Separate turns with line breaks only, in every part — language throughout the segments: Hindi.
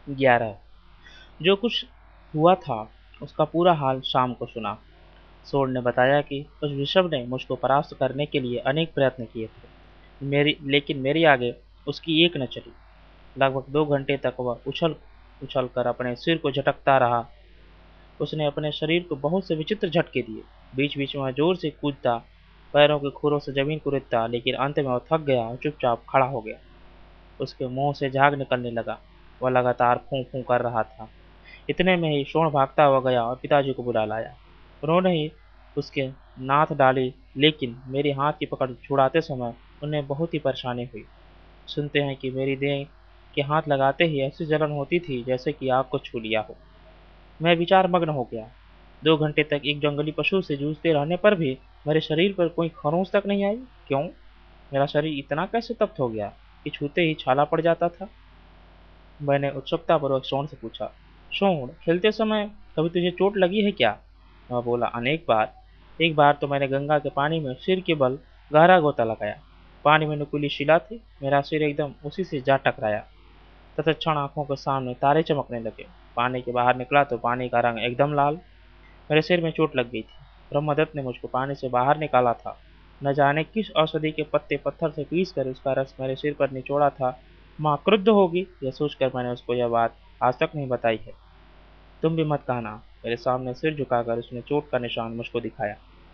11। जो कुछ हुआ था उसका पूरा हाल शाम को सुना। सोड ने बताया कि उस विषव ने मुझको परास्त करने के लिए अनेक प्रयत्न किए थे, लेकिन मेरी आगे उसकी एक न चली। लगभग 2 घंटे तक वह उछल उछल कर अपने सिर को झटकता रहा। उसने अपने शरीर को बहुत से विचित्र झटके दिए। बीच बीच में वह जोर से कूदता, पैरों के खुरों से जमीन को रेतता, लेकिन अंत में वह थक गया और चुपचाप खड़ा हो गया। उसके मुंह से झाग निकलने लगा। वह लगातार फूं फूं कर रहा था। इतने में ही शोण भागता हुआ गया और पिताजी को बुला लाया। उन्होंने ही उसके नाथ डाली, लेकिन मेरी हाथ की पकड़ छुड़ाते समय उन्हें बहुत ही परेशानी हुई। सुनते हैं कि मेरी देह के हाथ लगाते ही ऐसी जलन होती थी जैसे कि आग को छू लिया हो। मैं विचार मग्न हो गया। 2 घंटे तक एक जंगली पशु से जूझते रहने पर भी मेरे शरीर पर कोई खरोंच तक नहीं आई। क्यों? मेरा शरीर इतना कैसे तप्त हो गया कि छूते ही छाला पड़ जाता था? मैंने उत्सुकतापूर्वक शोण से पूछा, शोण, खेलते समय कभी तुझे चोट लगी है क्या? वह बोला, अनेक बार। एक बार तो मैंने गंगा के पानी में सिर के बल गहरा गोता लगाया। पानी में नुकीली शिला थी। मेरा सिर एकदम उसी से जा टकराया। तत्क्षण आंखों के सामने तारे चमकने लगे। पानी के बाहर निकला तो पानी का रंग एकदम लाल। मेरे सिर में चोट लग गई थी। ब्रह्मदत्त ने मुझको पानी से बाहर निकाला था। न जाने किस औषधि के पत्ते पत्थर से पीस कर उसका रस मेरे सिर पर निचोड़ा था। माँ क्रुद्ध होगी, यह सोचकर मैंने उसको यह बात आज तक नहीं बताई है। तुम भी मत कहना। मेरे सामने सिर झुकाकर उसने चोट का निशान मुझको दिखाया।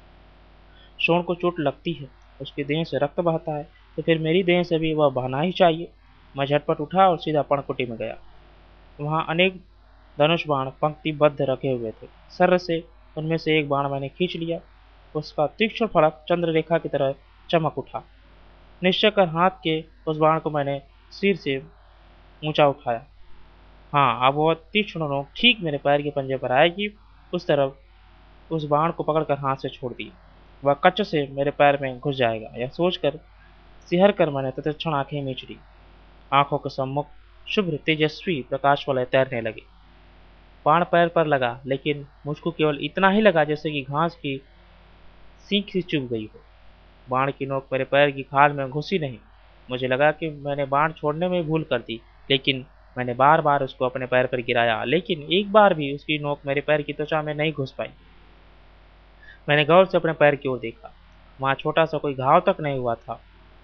शोण को चोट लगती है, उसकी देह से रक्त बहता है, तो फिर मेरी देह से भी वह बहना ही चाहिए। मैं झटपट उठा और सीधा पर्णकुटी में गया। वहाँ अनेक धनुष बाण पंक्तिबद्ध रखे हुए थे। सर्र से उनमें से एक बाण मैंने खींच लिया। उसका तीक्ष्ण फलक चंद्ररेखा की तरह चमक उठा। निश्चय कर हाथ के उस बाण को मैंने सिर से ऊंचा उठाया। हाँ, अब वह तीक्ष्ण नोक ठीक मेरे पैर के पंजे पर आएगी। उस तरफ उस बाण को पकड़कर हाथ से छोड़ दी। वह कच्च से मेरे पैर में घुस जाएगा, यह सोचकर सिहर कर मैंने तत्क्षण आंखें मीच ली। आंखों के सम्मुख शुभ्र तेजस्वी प्रकाश वलय तैरने लगे। बाण पैर पर लगा, लेकिन मुझको केवल इतना ही लगा जैसे कि घास की सीख सी चुभ गई हो। बाण की नोक मेरे पैर की खाल में घुसी नहीं। मुझे लगा कि मैंने बाण छोड़ने में भूल कर दी, लेकिन मैंने बार बार उसको अपने पैर पर गिराया, लेकिन एक बार भी उसकी नोक मेरे पैर की त्वचा में नहीं घुस पाई। मैंने गौर से अपने पैर की ओर देखा। वहां छोटा सा कोई घाव तक नहीं हुआ था।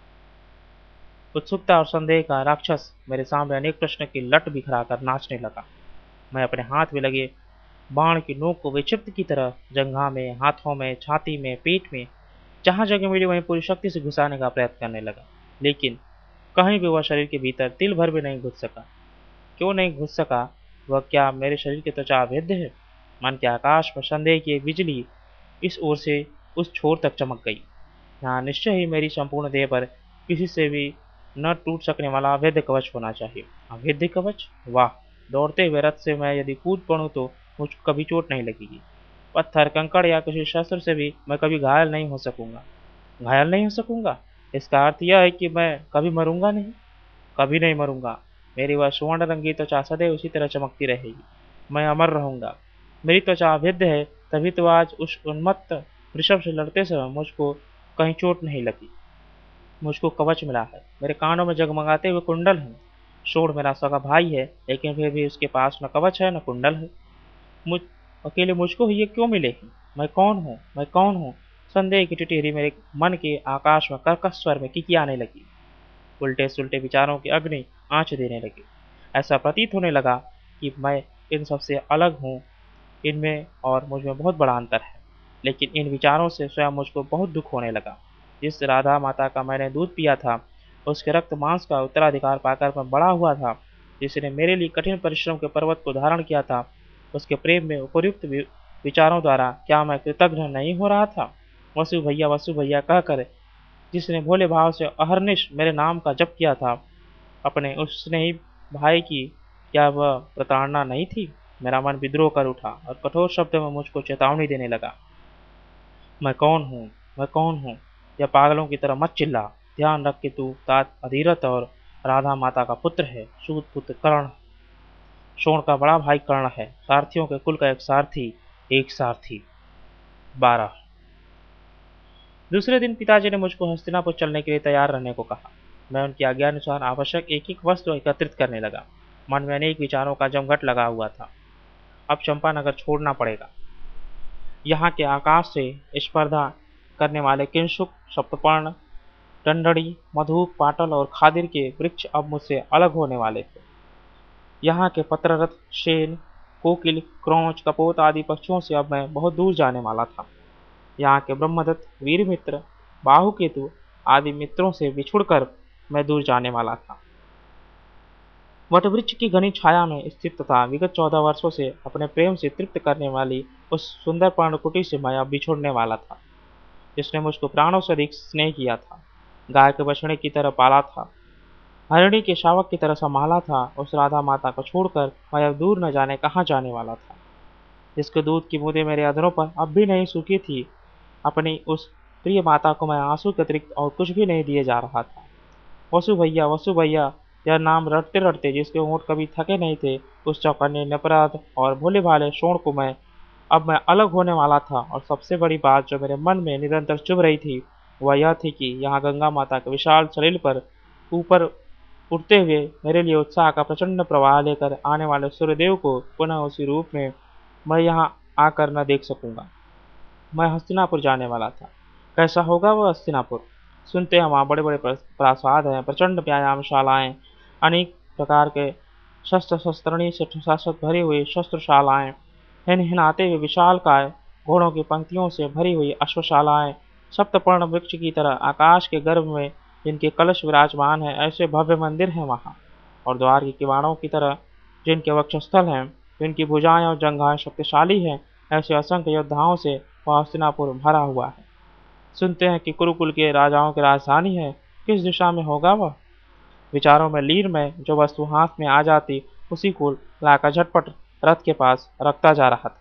उत्सुकता और संदेह का राक्षस मेरे सामने अनेक प्रश्न की लट बिखराकर नाचने लगा। मैं अपने हाथ में लगे बाण की नोक को विक्षिप्त की तरह जंघा में, हाथों में, छाती में, पेट में, जहां जगह मिली वहीं पूरी शक्ति से घुसाने का प्रयत्न करने लगा, लेकिन कहीं भी वह शरीर के भीतर तिल भर भी नहीं घुस सका। क्यों नहीं घुस सका? वह क्या मेरे शरीर की त्वचा अभेद्य है? मन के आकाश में संदेह की एक बिजली इस ओर से उस छोर तक चमक गई। यहाँ निश्चय ही मेरी संपूर्ण देह पर किसी से भी न टूट सकने वाला अभेद्य कवच होना चाहिए। अभेद्य कवच? वाह! दौड़ते हुए रथ से मैं यदि कूद पड़ूं तो मुझको कभी चोट नहीं लगेगी। पत्थर, कंकड़ या किसी शस्त्र से भी मैं कभी घायल नहीं हो सकूंगा। घायल नहीं हो सकूंगा? इसका अर्थ यह है कि मैं कभी मरूंगा नहीं। कभी नहीं मरूंगा। मेरी वह स्वर्ण रंगी त्वचा सदैव उसी तरह चमकती रहेगी। मैं अमर रहूंगा। मेरी त्वचा अभेद्य है, तभी तो आज उस उन्मत्त वृषभ से लड़ते समय मुझको कहीं चोट नहीं लगी। मुझको कवच मिला है। मेरे कानों में जगमगाते हुए कुंडल हैं। शोण मेरा सगा भाई है, लेकिन फिर भी उसके पास न कवच है न कुंडल है। मुझ अकेले मुझको ही ये क्यों मिले हैं? मैं कौन हूँ? मैं कौन हूँ? संदेह की टिटहरी मेरे मन के आकाश में कर्कश स्वर में किकियाने लगी। उल्टे सुलटे विचारों की अग्नि आँच देने लगी। ऐसा प्रतीत होने लगा कि मैं इन सबसे अलग हूँ। इनमें और मुझ में बहुत बड़ा अंतर है। लेकिन इन विचारों से स्वयं मुझको बहुत दुख होने लगा। जिस राधा माता का मैंने दूध पिया था, उसके रक्त मांस का उत्तराधिकार पाकर मैं बड़ा हुआ था, जिसने मेरे लिए कठिन परिश्रम के पर्वत को धारण किया था, उसके प्रेम में उपयुक्त विचारों द्वारा क्या मैं कृतघ्न नहीं हो रहा था? वसु भैया कहकर जिसने भोले भाव से अहरनिश मेरे नाम का जप किया था, अपने उस स्नेही भाई की क्या वह प्रताड़ना नहीं थी? मेरा मन विद्रोह कर उठा और कठोर शब्दों में मुझको चेतावनी देने लगा। मैं कौन हूँ? मैं कौन हूँ? यह पागलों की तरह मत चिल्ला। ध्यान रख कि तू तात अधीरथ और राधा माता का पुत्र है। सूत पुत्र कर्ण, शोण का बड़ा भाई कर्ण है। सारथियों के कुल का एक सारथी, एक सारथी। 12। दूसरे दिन पिताजी ने मुझको हस्तिनापुर चलने के लिए तैयार रहने को कहा। मैं उनकी आज्ञानुसार आवश्यक एक एक वस्तु एकत्रित करने लगा। मन में अनेक विचारों का जमघट लगा हुआ था। अब चंपानगर छोड़ना पड़ेगा। यहाँ के आकाश से स्पर्धा करने वाले किंशुक, सप्तपर्ण, टंडड़ी, मधुप, पाटल और खादिर के वृक्ष अब मुझसे अलग होने वाले थे। यहाँ के पत्ररथ, शेन, कोकिल, क्रौच, कपोत आदि पक्षियों से अब मैं बहुत दूर जाने वाला था। यहाँ के ब्रह्मदत्त, वीरमित्र, बाहुकेतु आदि मित्रों से बिछुड़कर मैं दूर जाने वाला था। वटवृक्ष की घनी छाया में स्थित तथा विगत 14 वर्षों से अपने प्रेम से तृप्त करने वाली उस सुंदर पर्णकुटी से मैं अब बिछुड़ने वाला था, जिसने मुझको प्राणों से अधिक स्नेह किया था, गाय के बछड़े की तरह पाला था, हरिणी के शावक की तरह संभाला था। उस राधा माता को छोड़कर मैं अब दूर न जाने कहाँ जाने वाला था, जिसके दूध की बूंदें मेरे अधरों पर अब भी नहीं सूखी थी। अपनी उस प्रिय माता को मैं आंसू के अतिरिक्त और कुछ भी नहीं दिए जा रहा था। वसु भैया, यह नाम रटते रटते जिसके होंठ कभी थके नहीं थे, उस चौकन्ने, निरपराध और भोले भाले शोण को मैं अलग होने वाला था। और सबसे बड़ी बात जो मेरे मन में निरंतर चुभ रही थी, वह यह थी कि यहाँ गंगा माता के विशाल सलील पर ऊपर उठते हुए मेरे लिए उत्साह का प्रचंड प्रवाह लेकर आने वाले सूर्यदेव को पुनः उसी रूप में मैं यहाँ आकर न देख सकूंगा। मैं हस्तिनापुर जाने वाला था। कैसा होगा वह हस्तिनापुर? सुनते हैं वहाँ बड़े बड़े प्रासाद हैं, प्रचंड व्यायामशालाएं, अनेक प्रकार के शस्त्र शस्त्रणी से शासक भरी हुई शस्त्रशालाएं, हिनहिनाते हुए विशालकाय घोड़ों की पंक्तियों से भरी हुई अश्वशालाएं, सप्तपर्ण वृक्ष की तरह आकाश के गर्भ में जिनके कलश विराजमान है, ऐसे भव्य मंदिर हैं वहाँ। और द्वार के किवाड़ों की तरह जिनके वक्षस्थल हैं, जिनकी भुजाएं और जंघाएं शक्तिशाली हैं, ऐसे असंख्य योद्धाओं से वह हस्तिनापुर भरा हुआ है। सुनते हैं कि कुरुकुल के राजाओं की राजधानी है। किस दिशा में होगा वह? विचारों में लीन में जो वस्तु हाथ में आ जाती, उसी को लाकर झटपट रथ के पास रखता जा रहा था।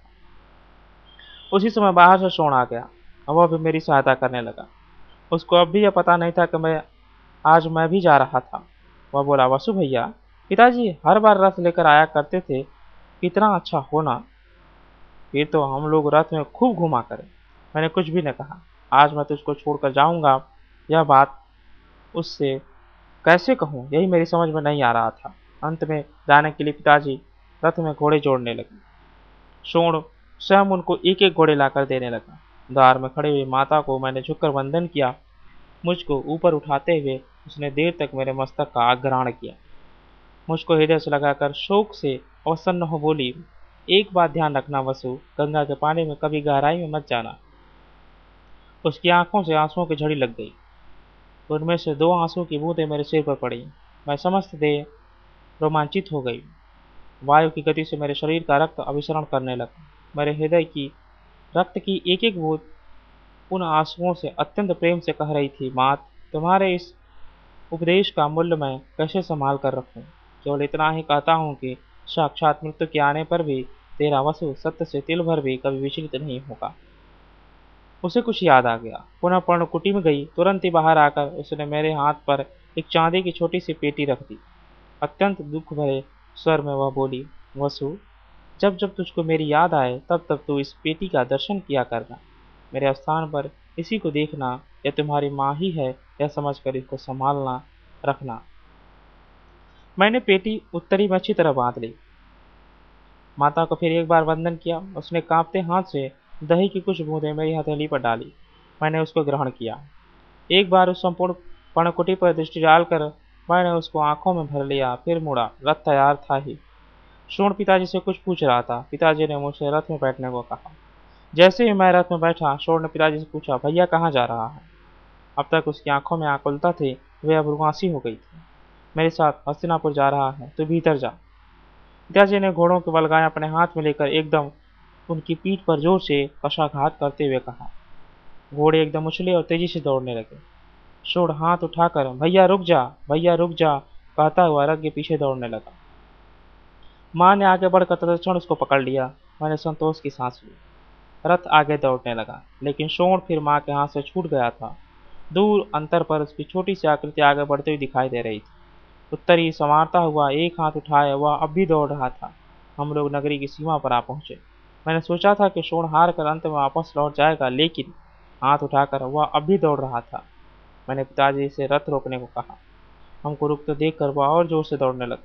उसी समय बाहर से शोण आ गया और वह भी मेरी सहायता करने लगा। उसको अब भी यह पता नहीं था कि आज मैं भी जा रहा था। वह बोला, वसु भैया, पिताजी हर बार रथ लेकर आया करते थे, कितना अच्छा होना, फिर तो हम लोग रथ में खूब घुमा करें। मैंने कुछ भी न कहा। आज मैं तुझको छोड़कर जाऊंगा, यह बात उससे कैसे कहूँ, यही मेरी समझ में नहीं आ रहा था। अंत में जाने के लिए पिताजी रथ में घोड़े जोड़ने लगे। शोण स्वयं उनको एक एक घोड़े लाकर देने लगा। द्वार में खड़ी हुई माता को मैंने झुककर वंदन किया। मुझको ऊपर उठाते हुए उसने देर तक मेरे मस्तक का आग्रहण किया। मुझको हृदय से लगाकर शोक से अवसन्न हो बोली, एक बात ध्यान रखना वसु, गंगा के पानी में कभी गहराई में मत जाना। उसकी आंखों से आंसुओं की झड़ी लग गई। उनमें से 2 आंसू की बूंदें मेरे सिर पर पड़ी। मैं समस्त देह रोमांचित हो गई। वायु की गति से मेरे शरीर का रक्त अभिसरण करने लगा। मेरे हृदय की रक्त की एक एक बूंद उन आंसुओं से अत्यंत प्रेम से कह रही थी, मात, तुम्हारे इस उपदेश का मूल्य मैं कैसे संभाल कर रखूं? केवल इतना ही कहता हूं कि साक्षात मृत्यु के आने पर भी तेरा वसु सत्य से तिल भर भी कभी विचलित नहीं होगा। उसे कुछ याद आ गया। पुनः पर्णकुटी में गई। तुरंत ही बाहर आकर उसने मेरे हाथ पर एक चांदी की छोटी सी पेटी रख दी। अत्यंत दुख भरे स्वर में वह बोली, वसु, जब जब तुझको मेरी याद आए तब तब तू इस पेटी का दर्शन किया करना। मेरे स्थान पर इसी को देखना, यह तुम्हारी माँ ही है, यह समझकर इसको संभालना रखना। मैंने पेटी उत्तरी में अच्छी तरह बांध ली। माता को फिर एक बार वंदन किया। उसने कांपते हाथ से दही की कुछ बूंदें मेरी हथेली पर डाली। मैंने उसको ग्रहण किया। एक बार उस संपूर्ण पर्णकुटी पर दृष्टि डालकर मैंने उसको आंखों में भर लिया। फिर मुड़ा। रथ तैयार था ही। शोण पिताजी से कुछ पूछ रहा था। पिताजी ने मुझसे रथ में बैठने को कहा। जैसे ही मैं रथ में बैठा, शोण ने पिताजी से पूछा, भैया कहाँ जा रहा है? अब तक उसकी आंखों में आकुलता थी, वे अब रुआंसी हो गई थी। मेरे साथ हस्तिनापुर जा रहा है, तू भीतर जा। पिताजी ने घोड़ों के बलगाएं अपने हाथ में लेकर एकदम उनकी पीठ पर जोर से कशाघात करते हुए कहा। घोड़े एकदम उछले और तेजी से दौड़ने लगे। शोण हाथ उठाकर भैया रुक जा कहता हुआ रथ के पीछे दौड़ने लगा। माँ ने आगे बढ़कर तत्क्षण उसको पकड़ लिया। मैंने संतोष की सांस ली। रथ आगे दौड़ने लगा, लेकिन शोण फिर माँ के हाथ से छूट गया था। दूर अंतर पर उसकी छोटी सी आकृति आगे बढ़ते हुए दिखाई दे रही थी। उत्तरी संवारता हुआ एक हाथ उठाए वह अब भी दौड़ रहा था। हम लोग नगरी की सीमा पर आ पहुंचे। मैंने सोचा था कि शोण हार कर अंत में वापस लौट जाएगा, लेकिन हाथ उठाकर वह अब भी दौड़ रहा था। मैंने पिताजी से रथ रोकने को कहा। हमको रुकते देखकर वह और जोर से दौड़ने लगा।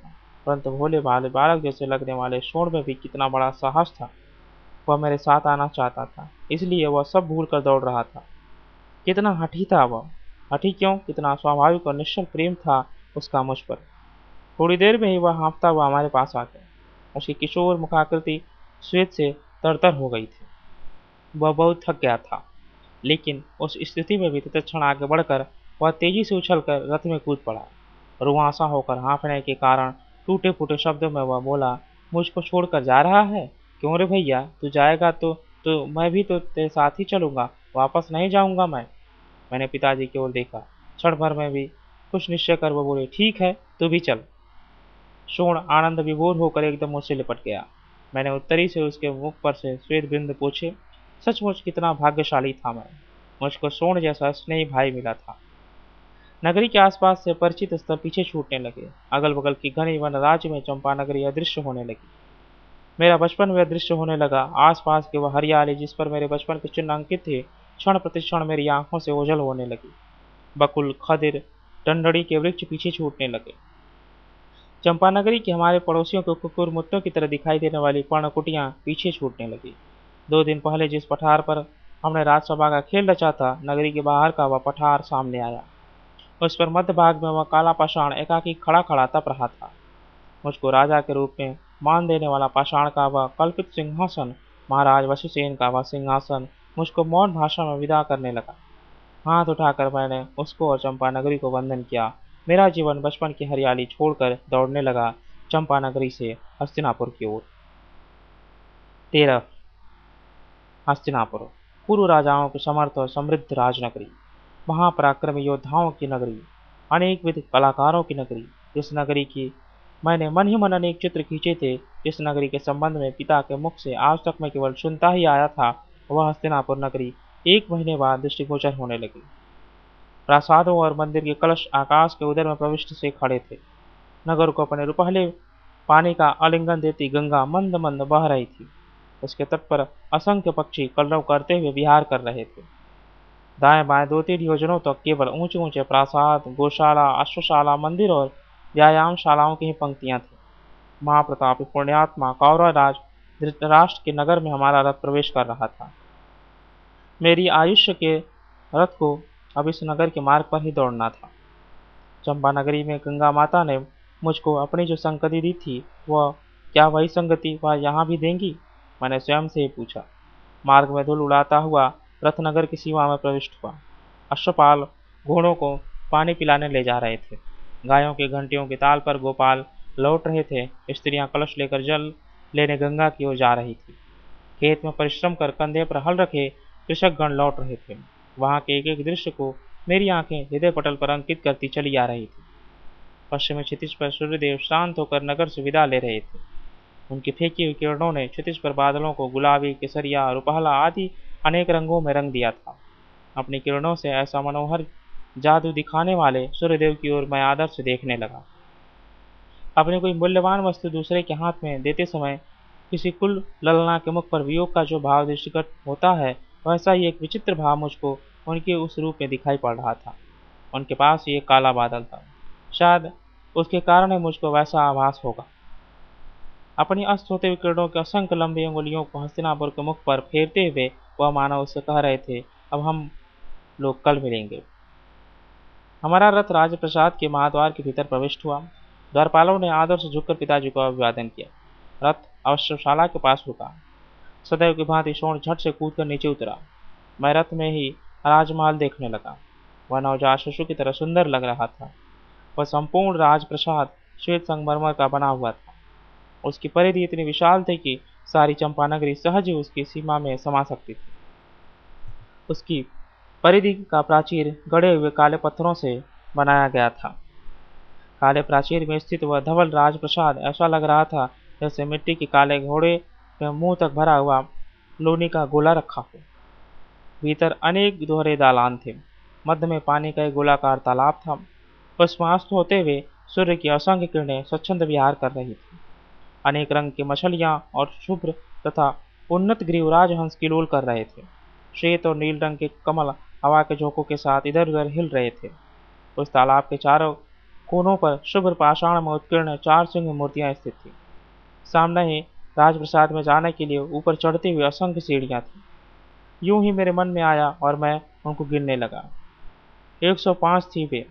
परंतु भोले भाले बालक जैसे लगने वाले शोर में भी कितना बड़ा साहस था। वह मेरे साथ आना चाहता था, इसलिए वह सब भूल कर दौड़ रहा था। कितना हठी था वह! हठी क्यों, कितना स्वाभाविक और निश्चल प्रेम था उसका मुझ पर। थोड़ी देर में ही वह हाँफता हुआ हमारे पास आ गया। उसकी किशोर मुखाकृति श्वेत से तरतर हो गई थी। वह बहुत थक गया था, लेकिन उस स्थिति में भी तत्क्षण आगे बढ़कर वह तेजी से उछलकर रथ में कूद पड़ा। रुआंसा होकर हाँफने के कारण टूटे फूटे शब्दों में वह बोला, मुझको छोड़कर जा रहा है? क्यों रे भैया, तू जाएगा तो मैं भी तो तेरे साथ ही चलूंगा, वापस नहीं जाऊंगा मैं। मैंने पिताजी की ओर देखा। क्षण भर में भी कुछ निश्चय कर वो बोले, ठीक है, तू भी चल। शोण आनंद विभोर होकर एकदम मुझसे लिपट गया। मैंने उत्तरी से उसके मुख पर से श्वेत बिंद पूछे। सचमुच कितना भाग्यशाली था मैं, मुझको शोण जैसा स्नेही भाई मिला था। नगरी के आसपास से परिचित स्थल पीछे छूटने लगे। अगल बगल की घनी वन राज्य में चंपा नगरी अदृश्य होने लगी। मेरा बचपन भी अदृश्य होने लगा। आसपास की वह हरियाली जिस पर मेरे बचपन के चिन्ह अंकित थे, क्षण प्रतिक्षण मेरी आंखों से ओझल होने लगी। बकुल, खदिर, डंडड़ी के वृक्ष पीछे छूटने लगे। चंपानगरी के हमारे पड़ोसियों को कुकुर मुत्तों की तरह दिखाई देने वाली पर्णकुटियां पीछे छूटने लगी। 2 दिन पहले जिस पठार पर हमने राजसभा का खेल रचा था, नगरी के बाहर का वह पठार सामने आया। उस पर मध्य भाग में वह काला पाषाण एकाकी खड़ा खड़ा तप रहा था। मुझको राजा के रूप में मान देने वाला पाषाण का वह कल्पित सिंहासन, महाराज वशिसेन का वह सिंहासन मुझको मौन भाषा में विदा करने लगा। हाथ उठाकर मैंने उसको और चंपा नगरी को वंदन किया। मेरा जीवन बचपन की हरियाली छोड़कर दौड़ने लगा चंपा नगरी से हस्तिनापुर की ओर। 13 हस्तिनापुर पूर्व राजाओं की समर्थ और समृद्ध राजनगरी, महापराक्रमी योद्धाओं की नगरी, अनेक विध कलाकारों की नगरी। इस नगरी की मैंने मन ही मन अनेक चित्र खींचे थे। इस नगरी के संबंध में पिता के मुख से आज तक मैं केवल सुनता ही आया था। वह हस्तिनापुर नगरी 1 महीने बाद दृष्टिगोचर होने लगी। प्रासादों और मंदिर के कलश आकाश के उदर में प्रविष्ट से खड़े थे। नगर को अपने रुपहले पानी का आलिंगन देती गंगा मंद मंद बह रही थी। उसके तट पर असंख्य पक्षी कलरव करते हुए विहार कर रहे थे। दाएं बाएं 2-3 योजनों तक केवल ऊंचे ऊंचे प्रासाद, गौशाला, अश्वशाला, मंदिर और व्यायामशालाओं की ही पंक्तियां थी। महाप्रतापी पुण्यात्मा कौरवराज धृतराष्ट्र के नगर में हमारा रथ प्रवेश कर रहा था। मेरी आयुष्य के रथ को अब इस नगर के मार्ग पर ही दौड़ना था। चंपा नगरी में गंगा माता ने मुझको अपनी जो संगति दी थी, वह क्या वही संगति वह यहाँ भी देंगी? मैंने स्वयं से ही पूछा। मार्ग में धूल उड़ाता हुआ रथनगर की सीमा में प्रविष्ट हुआ। अश्वपाल घोड़ों को पानी पिलाने ले जा रहे थे। गायों की घंटियों के ताल पर गोपाल लौट रहे थे। स्त्रियां कलश लेकर जल लेने गंगा की ओर जा रही थी। खेत में परिश्रम कर कंधे पर हल रखे कृषकगण लौट रहे थे। वहां के एक एक दृश्य को मेरी आंखें हृदय पटल पर अंकित करती चली आ रही थी। पश्चिमी क्षितिज पर सूर्यदेव शांत होकर नगर से विदा ले रहे थे। उनकी फेंकी हुई किरणों ने क्षितिज पर बादलों को गुलाबी, केसरिया, रुपहला आदि अनेक रंगों में रंग दिया था। अपनी किरणों से ऐसा मनोहर जादू दिखाने वाले सूर्यदेव की ओर मैं आदर से देखने लगा। अपनी कोई मूल्यवान वस्तु दूसरे के हाथ में देते समय किसी कुल ललना के मुख पर वियोग का जो भाव दृष्टिगत होता है, वैसा ही एक विचित्र भाव मुझको उनके उस रूप में दिखाई पड़ रहा था। उनके पास ही एक काला बादल था। शायद उसके कारण ही मुझको वैसा आभास होगा। अपनी अस्त होते हुए किरणों के असंख्य लंबी अंगुलियों को हस्तिनापुर के मुख पर फेरते हुए वह मानव उससे कह रहे थे, अब हम लोग कल मिलेंगे। हमारा रथ राजप्रसाद के महाद्वार के भीतर प्रविष्ट हुआ। द्वारपालों ने आदर से झुककर पिताजी को अभिवादन किया। रथ अवश्यशाला के पास रुका। सदैव की भांति शोण झट से कूदकर नीचे उतरा। मैं रथ में ही राजमहल देखने लगा। वह नवजात शिशु की तरह सुंदर लग रहा था। वह संपूर्ण राजप्रसाद श्वेत संगमरमर का बना हुआ था। उसकी परिधि इतनी विशाल थी कि सारी चंपानगरी सहज ही उसकी सीमा में समा सकती थी। उसकी परिधि का प्राचीर गड़े हुए काले पत्थरों से बनाया गया था। काले प्राचीर में स्थित वह धवल राजप्रसाद ऐसा लग रहा था जैसे मिट्टी के काले घोड़े में मुंह तक भरा हुआ लोनी का गोला रखा हो। भीतर अनेक दोहरे दालान थे। मध्य में पानी का एक गोलाकार तालाब था। उसमें अस्त होते हुए सूर्य की असंख्य किरणें स्वच्छंद विहार कर रही थी। अनेक रंग की मछलियां और शुभ्र तथा उन्नत ग्रीवराज हंस किलोल कर रहे थे। श्वेत और नील रंग के कमल हवा के झोंकों के साथ इधर उधर हिल रहे थे। उस तालाब के चारों कोनों पर शुभ्र पाषाण में उत्कीर्ण 4 सिंह मूर्तियां स्थित थी। सामने ही राजप्रसाद में जाने के लिए ऊपर चढ़ती हुई असंख्य सीढ़ियां थी। यूं ही मेरे मन में आया और मैं उनको गिनने लगा। 105 थी वे।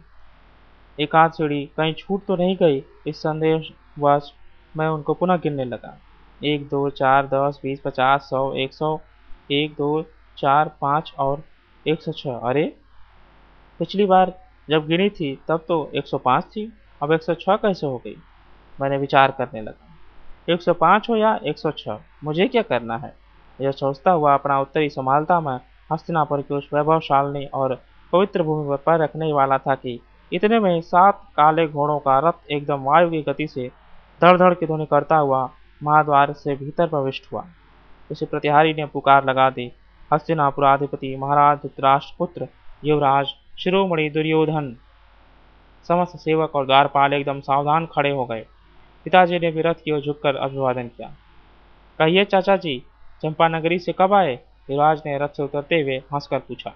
एक आध सीढ़ी कहीं छूट तो नहीं गई, इस संदेहवश मैं उनको पुनः गिनने लगा। 1 2 4 10 20 50 100 100 1 2 4 5 और 106। अरे, पिछली बार जब गिनी थी तब तो 105 थी, अब 106 कैसे हो गई? मैंने विचार करने लगा। 105 हो या 106, मुझे क्या करना है? यह सोचता हुआ अपना उत्तरी संभालता मैं हस्तिनापुर की उस वैभवशालिनी और पवित्र भूमि पर पैर रखने वाला था कि इतने में 7 काले घोड़ों का रथ एकदम वायु की गति से धड़ धड़ की ध्वनि करता हुआ महाद्वार से भीतर प्रविष्ट हुआ। उसे प्रतिहारी ने पुकार लगा दी, हस्तिनापुराधिपति महाराज धृतराष्ट्रपुत्र युवराज शिरोमणि दुर्योधन। समस्त सेवक और द्वारपाल एकदम सावधान खड़े हो गए। पिताजी ने भी रथ की ओर झुककर अभिवादन किया। कहिए चाचा जी, चंपानगरी से कब आए? युवराज ने रथ से उतरते हुए हंसकर पूछा।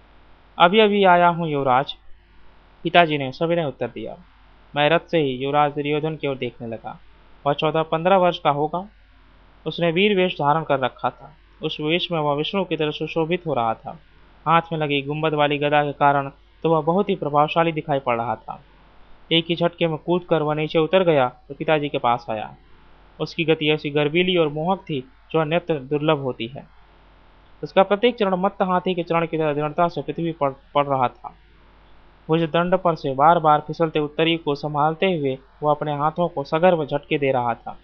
अभी अभी आया हूँ युवराज, पिताजी ने सविनय उत्तर दिया। मैं रथ से ही युवराज दुर्योधन की ओर देखने लगा। वह 14-15 वर्ष का होगा। उसने वीर वेश धारण कर रखा था। उस वेश में वह विष्णु की तरह सुशोभित हो रहा था। हाथ में लगी गुंबद वाली गदा के कारण तो वह बहुत ही प्रभावशाली दिखाई पड़ रहा था। एक ही झटके में कूद कर वह नीचे उतर गया तो पिताजी के पास आया। उसकी गति ऐसी गर्वीली और मोहक थी जो अन्यत्र दुर्लभ होती है। उसका प्रत्येक चरण मत्त हाथी के चरण की तरह दृढ़ता से पृथ्वी पर पड़ रहा था। भुज दंड पर से बार बार फिसलते उत्तरी को संभालते हुए वह अपने हाथों को सगर्व झटके दे रहा था।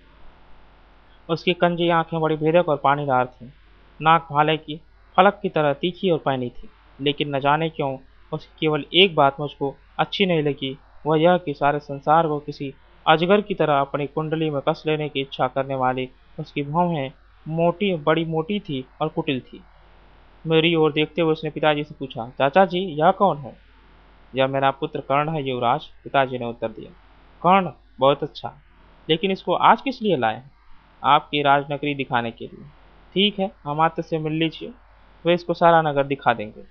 उसकी कंजी आंखें बड़ी भेदक और पानीदार थीं। नाक भाले की फलक की तरह तीखी और पैनी थी। लेकिन न जाने क्यों उसकी केवल एक बात मुझको अच्छी नहीं लगी, वह यह कि सारे संसार को किसी अजगर की तरह अपनी कुंडली में कस लेने की इच्छा करने वाली उसकी भौहें बड़ी मोटी थी और कुटिल थी। मेरी ओर देखते हुए उसने पिताजी से पूछा, चाचा जी यह कौन है? यह मेरा पुत्र कर्ण है युवराज, पिताजी ने उत्तर दिया। कर्ण? बहुत अच्छा, लेकिन इसको आज किस लिए लाए हैं? आपकी राजनगरी दिखाने के लिए। ठीक है, हमारे से मिल लीजिए, वे इसको सारा नगर दिखा देंगे।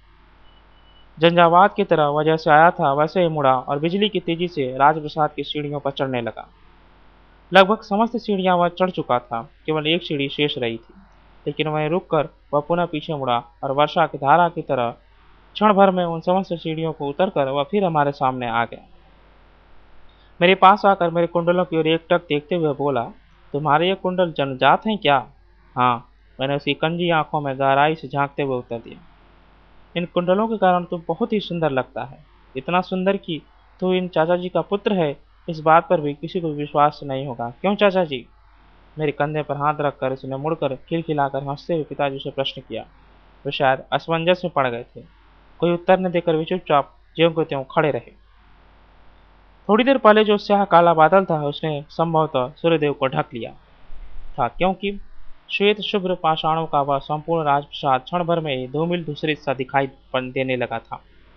झंझावात की तरह वह जैसे आया था वैसे ही मुड़ा और बिजली की तेजी से राजप्रसाद की सीढ़ियों पर चढ़ने लगा। लगभग समस्त सीढ़ियां वह चढ़ चुका था, केवल एक सीढ़ी शेष रही थी। लेकिन वहीं रुककर वह पुनः पीछे मुड़ा और वर्षा की धारा की तरह क्षण भर में उन समस्त सीढ़ियों को उतरकर वह फिर हमारे सामने आ गया। मेरे पास आकर मेरे कुंडलों की ओर एकटक देखते हुए बोला, तुम्हारे ये कुंडल जन्मजात हैं क्या? हाँ, मैंने उसकी कंजी आंखों में गहराई से झांकते हुए उत्तर दिया। इन कुंडलों के कारण तू बहुत ही सुंदर लगता है, इतना सुंदर कि तू इन चाचा जी का पुत्र है, इस बात पर भी किसी को विश्वास नहीं होगा, क्यों चाचा जी? मेरे कंधे पर हाथ रखकर उसने मुड़कर खिलखिलाकर हंसते हुए पिताजी से प्रश्न किया। वे शायद असमंजस में पड़ गए थे। कोई उत्तर न देकर वे चुपचाप ज्यों को त्यों खड़े रहे। थोड़ी देर पहले जो स्याह काला बादल था उसने संभवतः सूर्यदेव को ढक लिया था, क्योंकि श्वेत शुभ्र पाषाणों का वह संपूर्ण राजप्रसाद क्षण भर में ही धूमिल धूसरित सा दिखाई देने लगा था।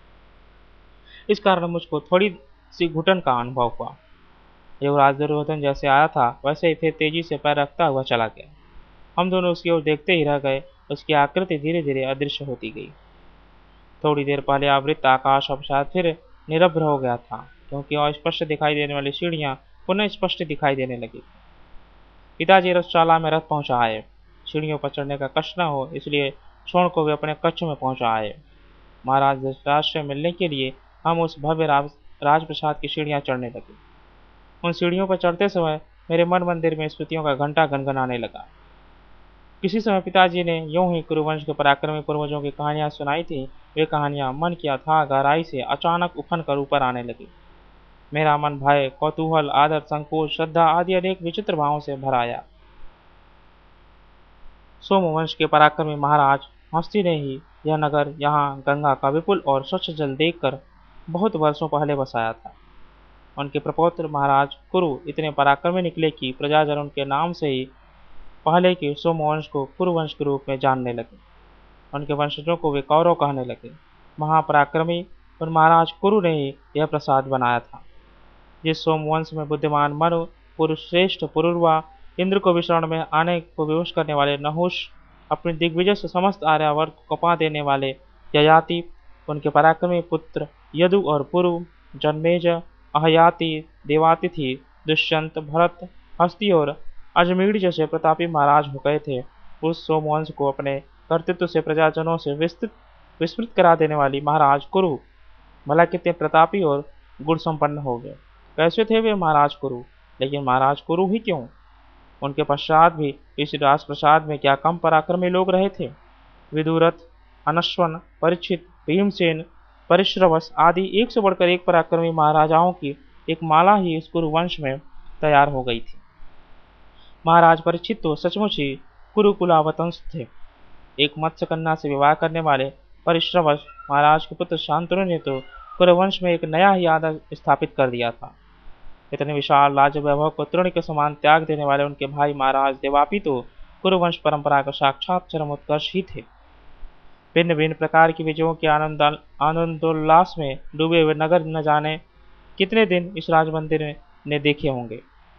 इस कारण मुझको थोड़ी सी घुटन का अनुभव हुआ। युवराज दुर्योधन जैसे आया था वैसे ही फिर तेजी से पैर रखता हुआ चला गया। हम दोनों उसकी ओर देखते ही रह गए। उसकी आकृति धीरे धीरे अदृश्य होती गई। थोड़ी देर पहले आवृत आकाश अब शायद फिर निरभ्र हो गया था, क्योंकि अस्पष्ट दिखाई देने वाली सीढ़ियां पुनः स्पष्ट दिखाई देने लगी। पिताजी रथशाला में रथ पहुंचा आए। सीढ़ियों पर चढ़ने का कष्ट न हो इसलिए क्षण को वे अपने कक्ष में पहुंचा आए। महाराज धृतराष्ट्र से मिलने के लिए हम उस भव्य राजप्रसाद की सीढ़ियां चढ़ने लगे। उन सीढ़ियों पर चढ़ते समय मेरे मन मंदिर में स्मृतियों का घंटा गनगनाने लगा। किसी समय पिताजी ने यूं ही कुरुवंश के पराक्रमी पूर्वजों की कहानियां सुनाई थी। वे कहानियां मन की अथाह गहराई से अचानक उफन कर ऊपर आने लगी। मेरा मन भय, कौतूहल, आदर, संकोच, श्रद्धा आदि अनेक विचित्र भावों से भर आया। सोमवंश के पराक्रमी महाराज हस्ती ने ही यह नगर यहाँ गंगा का विपुल और स्वच्छ जल देखकर बहुत वर्षों पहले बसाया था। उनके प्रपौत्र महाराज कुरु इतने पराक्रमी निकले कि प्रजाजन उनके नाम से ही पहले के सोमवंश को कुरुवंश के रूप में जानने लगे। उनके वंशजों को वे कौरव कहने लगे। महापराक्रमी और महाराज कुरु ने ही यह प्रसाद बनाया था। जिस सोमवंश में बुद्धिमान मनु, पुरुषश्रेष्ठ पुरुरवा, इंद्र को विचरण में आने को विवश करने वाले नहुष, अपनी दिग्विजय से समस्त आर्यावर्त को कपा देने वाले ययाति, उनके पराक्रमी पुत्र यदु और पुरु, जन्मेजय अहयाति, देवातिथि, दुष्यंत, भरत, हस्ती और अजमेर जैसे प्रतापी महाराज हो गए थे। उस सोमवंश को अपने कर्तृत्व से प्रजाजनों से विस्मृत करा देने वाली महाराज कुरु भला कितने प्रतापी और गुण संपन्न हो गए। कैसे थे वे महाराज कुरु? लेकिन महाराज कुरु ही क्यों, उनके पश्चात भी इस राजप्रसाद में क्या कम पराक्रमी लोग रहे थे? विदुरथ, अनश्वन, परीक्षित, भीमसेन, परिश्रवस आदि एक से बढ़कर एक पराक्रमी महाराजाओं की एक माला ही इस कुरु वंश में तैयार हो गई थी। महाराज परीक्षित तो सचमुच ही कुरुकुलावतंस थे। एक मत्स्य कन्या से विवाह करने वाले परिश्रवस महाराज के पुत्र शांतनु ने तो कुरुवंश में एक नया ही आदर स्थापित कर दिया था। इतने विशाल राज्य वैभव को तृण के समान त्याग देने वाले उनके भाई महाराज देवापी तो कुरुवंश परंपरा का साक्षात चरमोत्कर्ष ही थे। भिन्न भिन्न प्रकार की विजयों के आनंदोल्लास में डूबे हुए नगर न जाने कितने दिन इस राजमंदिर ने देखे होंगे।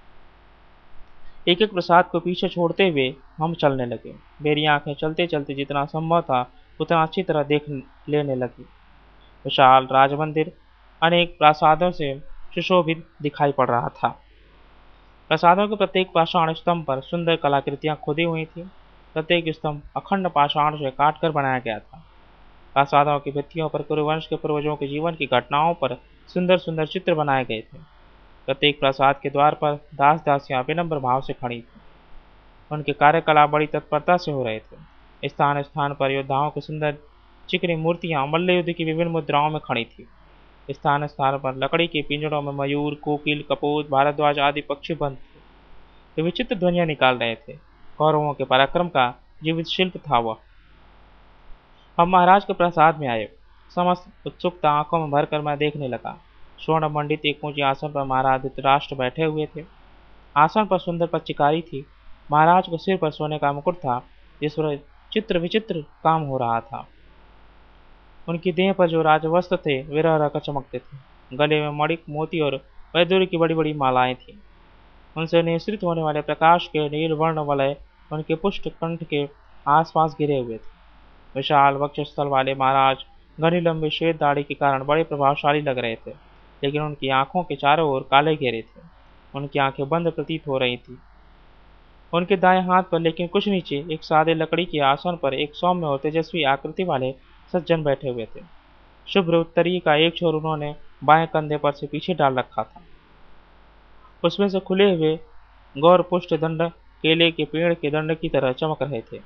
एक एक प्रसाद को पीछे छोड़ते हुए हम चलने लगे। मेरी आंखें चलते चलते जितना संभव था उतना अच्छी तरह देख लेने लगी। विशाल राजमंदिर अनेक प्रासादों से सुशोभित दिखाई पड़ रहा था। प्रासादों के प्रत्येक पाषाण स्तंभ पर सुंदर कलाकृतियां खुदी हुई थी। प्रत्येक स्तंभ अखंड पाषाण से काटकर बनाया गया था। प्रासादों की भित्तियों पर कुरुवंश के पूर्वजों के जीवन की घटनाओं पर सुंदर सुंदर चित्र बनाए गए थे। प्रत्येक प्रासाद के द्वार पर दास दासियां विनम्र भाव से खड़ी थी। उनके कार्यकलाप बड़ी तत्परता से हो रहे थे। स्थान स्थान पर योद्धाओं की सुंदर चिकनी मूर्तियां मल्ल युद्ध की विभिन्न मुद्राओं में खड़ी थी। स्थान स्थान पर लकड़ी के पिंजड़ों में मयूर, कोकिल, कपोत, भारद्वाज आदि पक्षी बंद थे। वे विचित्र ध्वनियां निकाल रहे थे। कौरवों के पराक्रम का जीवित शिल्प था वह। हम महाराज के प्रसाद में आए। समस्त उत्सुकता आंखों में भरकर मैं देखने लगा। स्वर्ण मंडित एक ऊंचे आसन पर महाराज धृतराष्ट्र बैठे हुए थे। आसन पर सुंदर पच्चीकारी थी। महाराज के सिर पर सोने का मुकुट था जिस पर चित्र विचित्र काम हो रहा था। उनकी देह पर जो राजवस्त्र थे वे रह रहकर चमकते थे। गले में मणिक, मोती और वैदूर्य की बड़ी बड़ी मालाएं थीं। उनसे निःसृत होने वाले प्रकाश के नील वर्ण वलय उनके पुष्ट कंठ के आसपास गिरे हुए थे। विशाल वक्षस्थल वाले महाराज घनी लंबी श्वेत दाढ़ी के कारण बड़े प्रभावशाली लग रहे थे, लेकिन उनकी आंखों के चारों ओर काले घेरे थे। उनकी आंखें बंद प्रतीत हो रही थी। उनके दाएं हाथ पर लेकिन कुछ नीचे एक सादे लकड़ी के आसन पर एक सौम्य और तेजस्वी आकृति वाले सज्जन बैठे हुए थे। शुभ्र उत्तरी का एक छोर उन्होंने बाएं कंधे पर से पीछे डाल रखा था। उसमें से खुले हुए गौर पुष्ट दंड केले के पेड़ के दंड की तरह चमक रहे थे।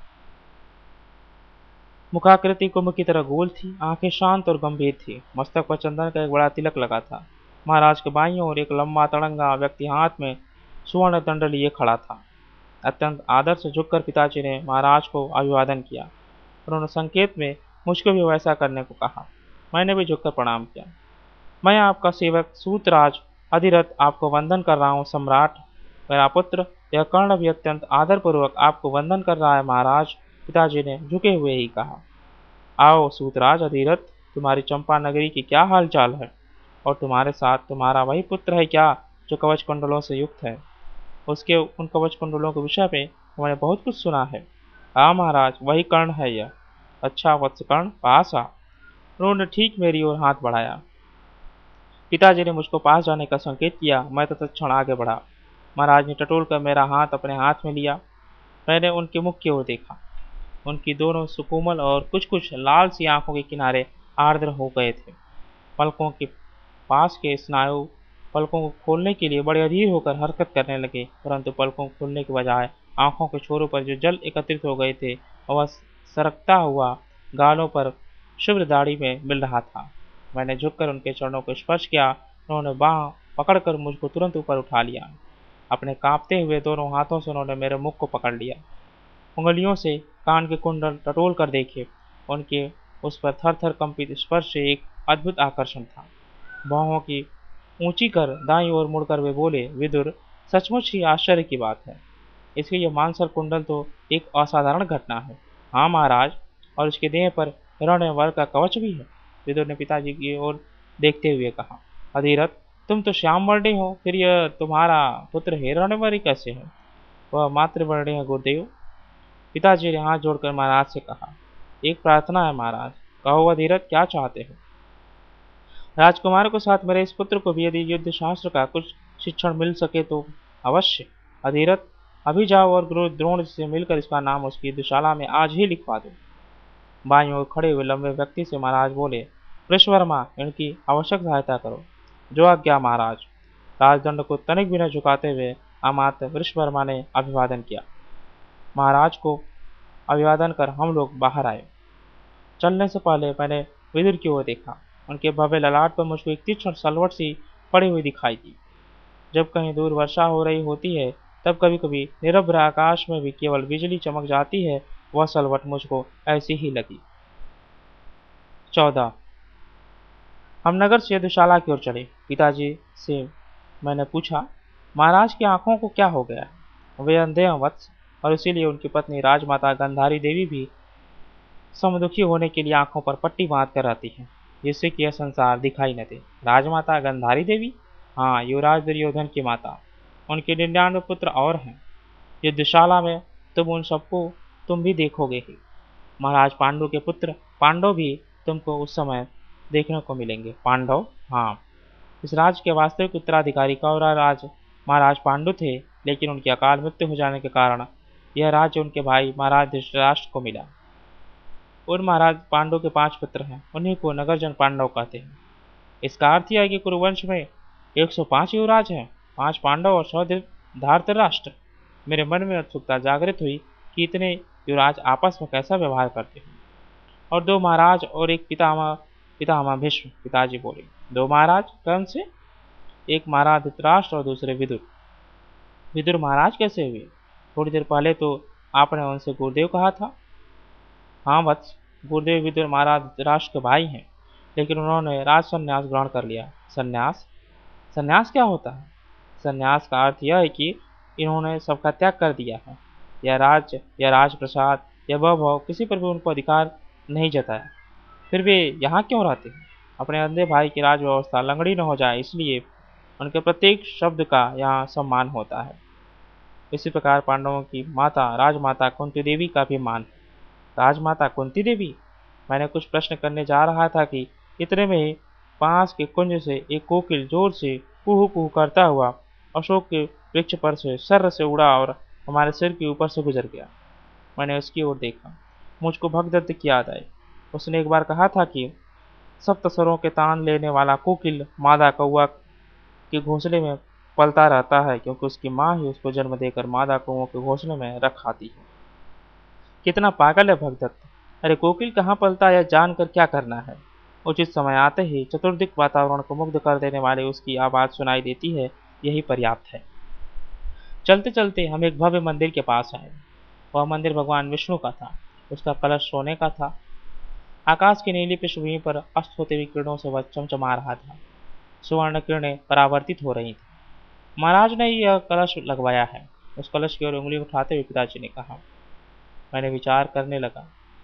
मुखाकृति कुंभ की तरह गोल थी। आंखें शांत और गंभीर थी। मस्तक पर चंदन का एक बड़ा तिलक लगा था। महाराज के बाईं ओर एक लंबा तड़ंगा व्यक्ति हाथ में सुवर्ण दंड लिए खड़ा था। अत्यंत आदर से झुककर पिताजी ने महाराज को अभिवादन किया। उन्होंने संकेत में मुझको भी वैसा करने को कहा। मैंने भी झुककर प्रणाम किया। मैं आपका सेवक सूतराज अधिरथ आपको वंदन कर रहा हूँ सम्राट। मेरा पुत्र यह कर्ण भी अत्यंत आदरपूर्वक आपको वंदन कर रहा है महाराज, पिताजी ने झुके हुए ही कहा। आओ सूतराज अधिरथ, तुम्हारी चंपा नगरी की क्या हाल चाल है? और तुम्हारे साथ तुम्हारा वही पुत्र है क्या जो कवच कुंडलों से युक्त है? उसके उन कवच कुंडलों के विषय में मैंने बहुत कुछ सुना है। हाँ महाराज, वही कर्ण है यह। अच्छा वत्स कर्ण, पास आ। उन्होंने ठीक मेरी ओर हाथ बढ़ाया। पिताजी ने मुझको पास जाने का संकेत किया। मैं तत्क्षण आगे बढ़ा। महाराज ने टटोल कर मेरा हाथ अपने हाथ में लिया। मैंने उनके मुख की ओर देखा। उनकी दोनों सुकोमल और कुछ कुछ लाल सी आंखों के किनारे आर्द्र हो गए थे। पलकों के पास के स्नायु पलकों को खोलने के लिए बड़े अधीर होकर हरकत करने लगे, परंतु पलकों को खोलने के बजाय आंखों के छोरों पर जो जल एकत्रित हो गए थे वह सरकता हुआ गालों पर शुभ्र दाढ़ी में मिल रहा था। मैंने झुककर उनके चरणों को स्पर्श किया। उन्होंने बाह पकड़कर मुझको तुरंत ऊपर उठा लिया। अपने कांपते हुए दोनों हाथों से उन्होंने मेरे मुख को पकड़ लिया। उंगलियों से कान के कुंडल टटोल कर देखे। उनके उस पर थर थर कंपित स्पर्श से एक अद्भुत आकर्षण था। बाहों की ऊंची कर दाईं ओर मुड़कर वे बोले, विदुर, सचमुच ही आश्चर्य की बात है। इसके ये मानसर कुंडल तो एक असाधारण घटना है। हाँ महाराज, और इसके देह पर हिरण्यवर्ग का कवच भी है। विदुर ने पिताजी की ओर देखते हुए कहा। अधिरथ, तुम तो श्याम वर्णी हो, फिर यह तुम्हारा पुत्र हिरण्यवर्णी कैसे है? वह मातृवर्णी है गुरुदेव। पिताजी ने हाथ जोड़कर महाराज से कहा। एक प्रार्थना है महाराज, कहो अधिरथ, क्या चाहते हो? राजकुमार को साथ मेरे इस पुत्र को भी यदि युद्ध शास्त्र का कुछ शिक्षण मिल सके तो अवश्य। अधिरथ, अभी जाओ और गुरु द्रोण से मिलकर इसका नाम उसकी युद्धशाला में आज ही लिखवा दो। बाईं ओर खड़े हुए लंबे व्यक्ति से महाराज बोले, वृषवर्मा, इनकी आवश्यक सहायता करो। जो आज्ञा महाराज। राजदंड को तनिक भी न झुकाते हुए अमात्य वृषवर्मा ने अभिवादन किया। महाराज को अभिवादन कर हम लोग बाहर आए। चलने से पहले मैंने विदुर की ओर देखा। उनके भव्य ललाट पर मुझको एक तीक्ष्ण सलवट सी पड़ी हुई दिखाई दी। जब कहीं दूर वर्षा हो रही होती है तब कभी कभी निरभ्र आकाश में भी केवल बिजली चमक जाती है, वह सलवट मुझको ऐसी ही लगी। 14। हम नगर से यदुशाला की ओर चले। पिताजी से मैंने पूछा, महाराज की आंखों को क्या हो गया है? वे अंधे हैं वत्स, और इसीलिए उनकी पत्नी राजमाता गांधारी देवी भी समदुखी होने के लिए आंखों पर पट्टी बांध कर रहती है, जिससे कि यह संसार दिखाई न दे। राजमाता गांधारी देवी? हाँ, युवराज दुर्योधन की माता। उनके 99 पुत्र और हैं। युद्धशाला में उन सबको तुम भी देखोगे ही। महाराज पांडु के पुत्र पांडव भी तुमको उस समय देखने को मिलेंगे। पांडव? हाँ। इस राज्य के वास्तविक उत्तराधिकारी कौरव राज महाराज पांडु थे, लेकिन उनकी अकाल मृत्यु हो जाने के कारण यह राज्य उनके भाई महाराज धृतराष्ट्र को मिला। और महाराज पांडु के 5 पुत्र हैं, उन्हीं को नगरजन पांडव कहते हैं। इसका अर्थ यह है कि कुरुवंश में 105 युवराज हैं, 5 पांडव और 100 धृतराष्ट्र। मेरे मन में उत्सुकता जागृत हुई कि इतने युवराज आपस में कैसा व्यवहार करते हैं। और 2 महाराज और एक पितामह पितामह भीष्म। पिताजी बोले, 2 महाराज? कौन से? एक महाराज धृतराष्ट्र और दूसरे विदुर। विदुर महाराज कैसे हुए? थोड़ी देर पहले तो आपने उनसे गुरुदेव कहा था। हाँ वत्स, गुरुदेव विदुर महाराज धृतराष्ट्र के भाई हैं, लेकिन उन्होंने राज संन्यास ग्रहण कर लिया। संन्यास? संन्यास क्या होता है? संन्यास का अर्थ यह है कि इन्होंने सबका त्याग कर दिया है। यह राज्य या राजप्रसाद या वैभव किसी पर भी उनको अधिकार नहीं जताया। फिर वे यहाँ क्यों रहते हैं? अपने अंधे भाई की राज व्यवस्था लंगड़ी न हो जाए, इसलिए उनके प्रत्येक शब्द का यहाँ सम्मान होता है। इसी प्रकार पांडवों की माता राजमाता कुंती देवी का भी मान है। राजमाता कुंती देवी? मैंने कुछ प्रश्न करने जा रहा था कि इतने में ही पास के कुंज से एक कोकिल जोर से कुहू कुहू करता हुआ अशोक के वृक्ष पर से सर्र से उड़ा और हमारे सिर के ऊपर से गुजर गया। मैंने उसकी ओर देखा। मुझको भगदत्त की याद आई। उसने एक बार कहा था कि सप्त स्वरों के तान लेने वाला कोकिल मादा कौआ के घोंसले में पलता रहता है, क्योंकि उसकी माँ ही उसको जन्म देकर मादा कौओं के घोंसले में रख आती है। कितना पागल है भगदत्त! अरे कोकिल कहाँ पलता है यह जानकर क्या करना है? उचित समय आते ही चतुर्दिक वातावरण को मुग्ध कर देने वाली उसकी आवाज सुनाई देती है, यही पर्याप्त है। चलते चलते हम एक भव्य मंदिर के पास आए। वह मंदिर भगवान विष्णु का था। उसका कलश सोने का था। आकाश की नीली पृष्ठभूमि पर अस्त होते हुई किरणों से वह चमचमा रहा था। सुवर्ण किरणें परावर्तित हो रही थी। महाराज ने यह कलश लगवाया है। उस कलश की ओर उंगली उठाते हुए पिताजी ने कहा। मैंने विचार करने लगा।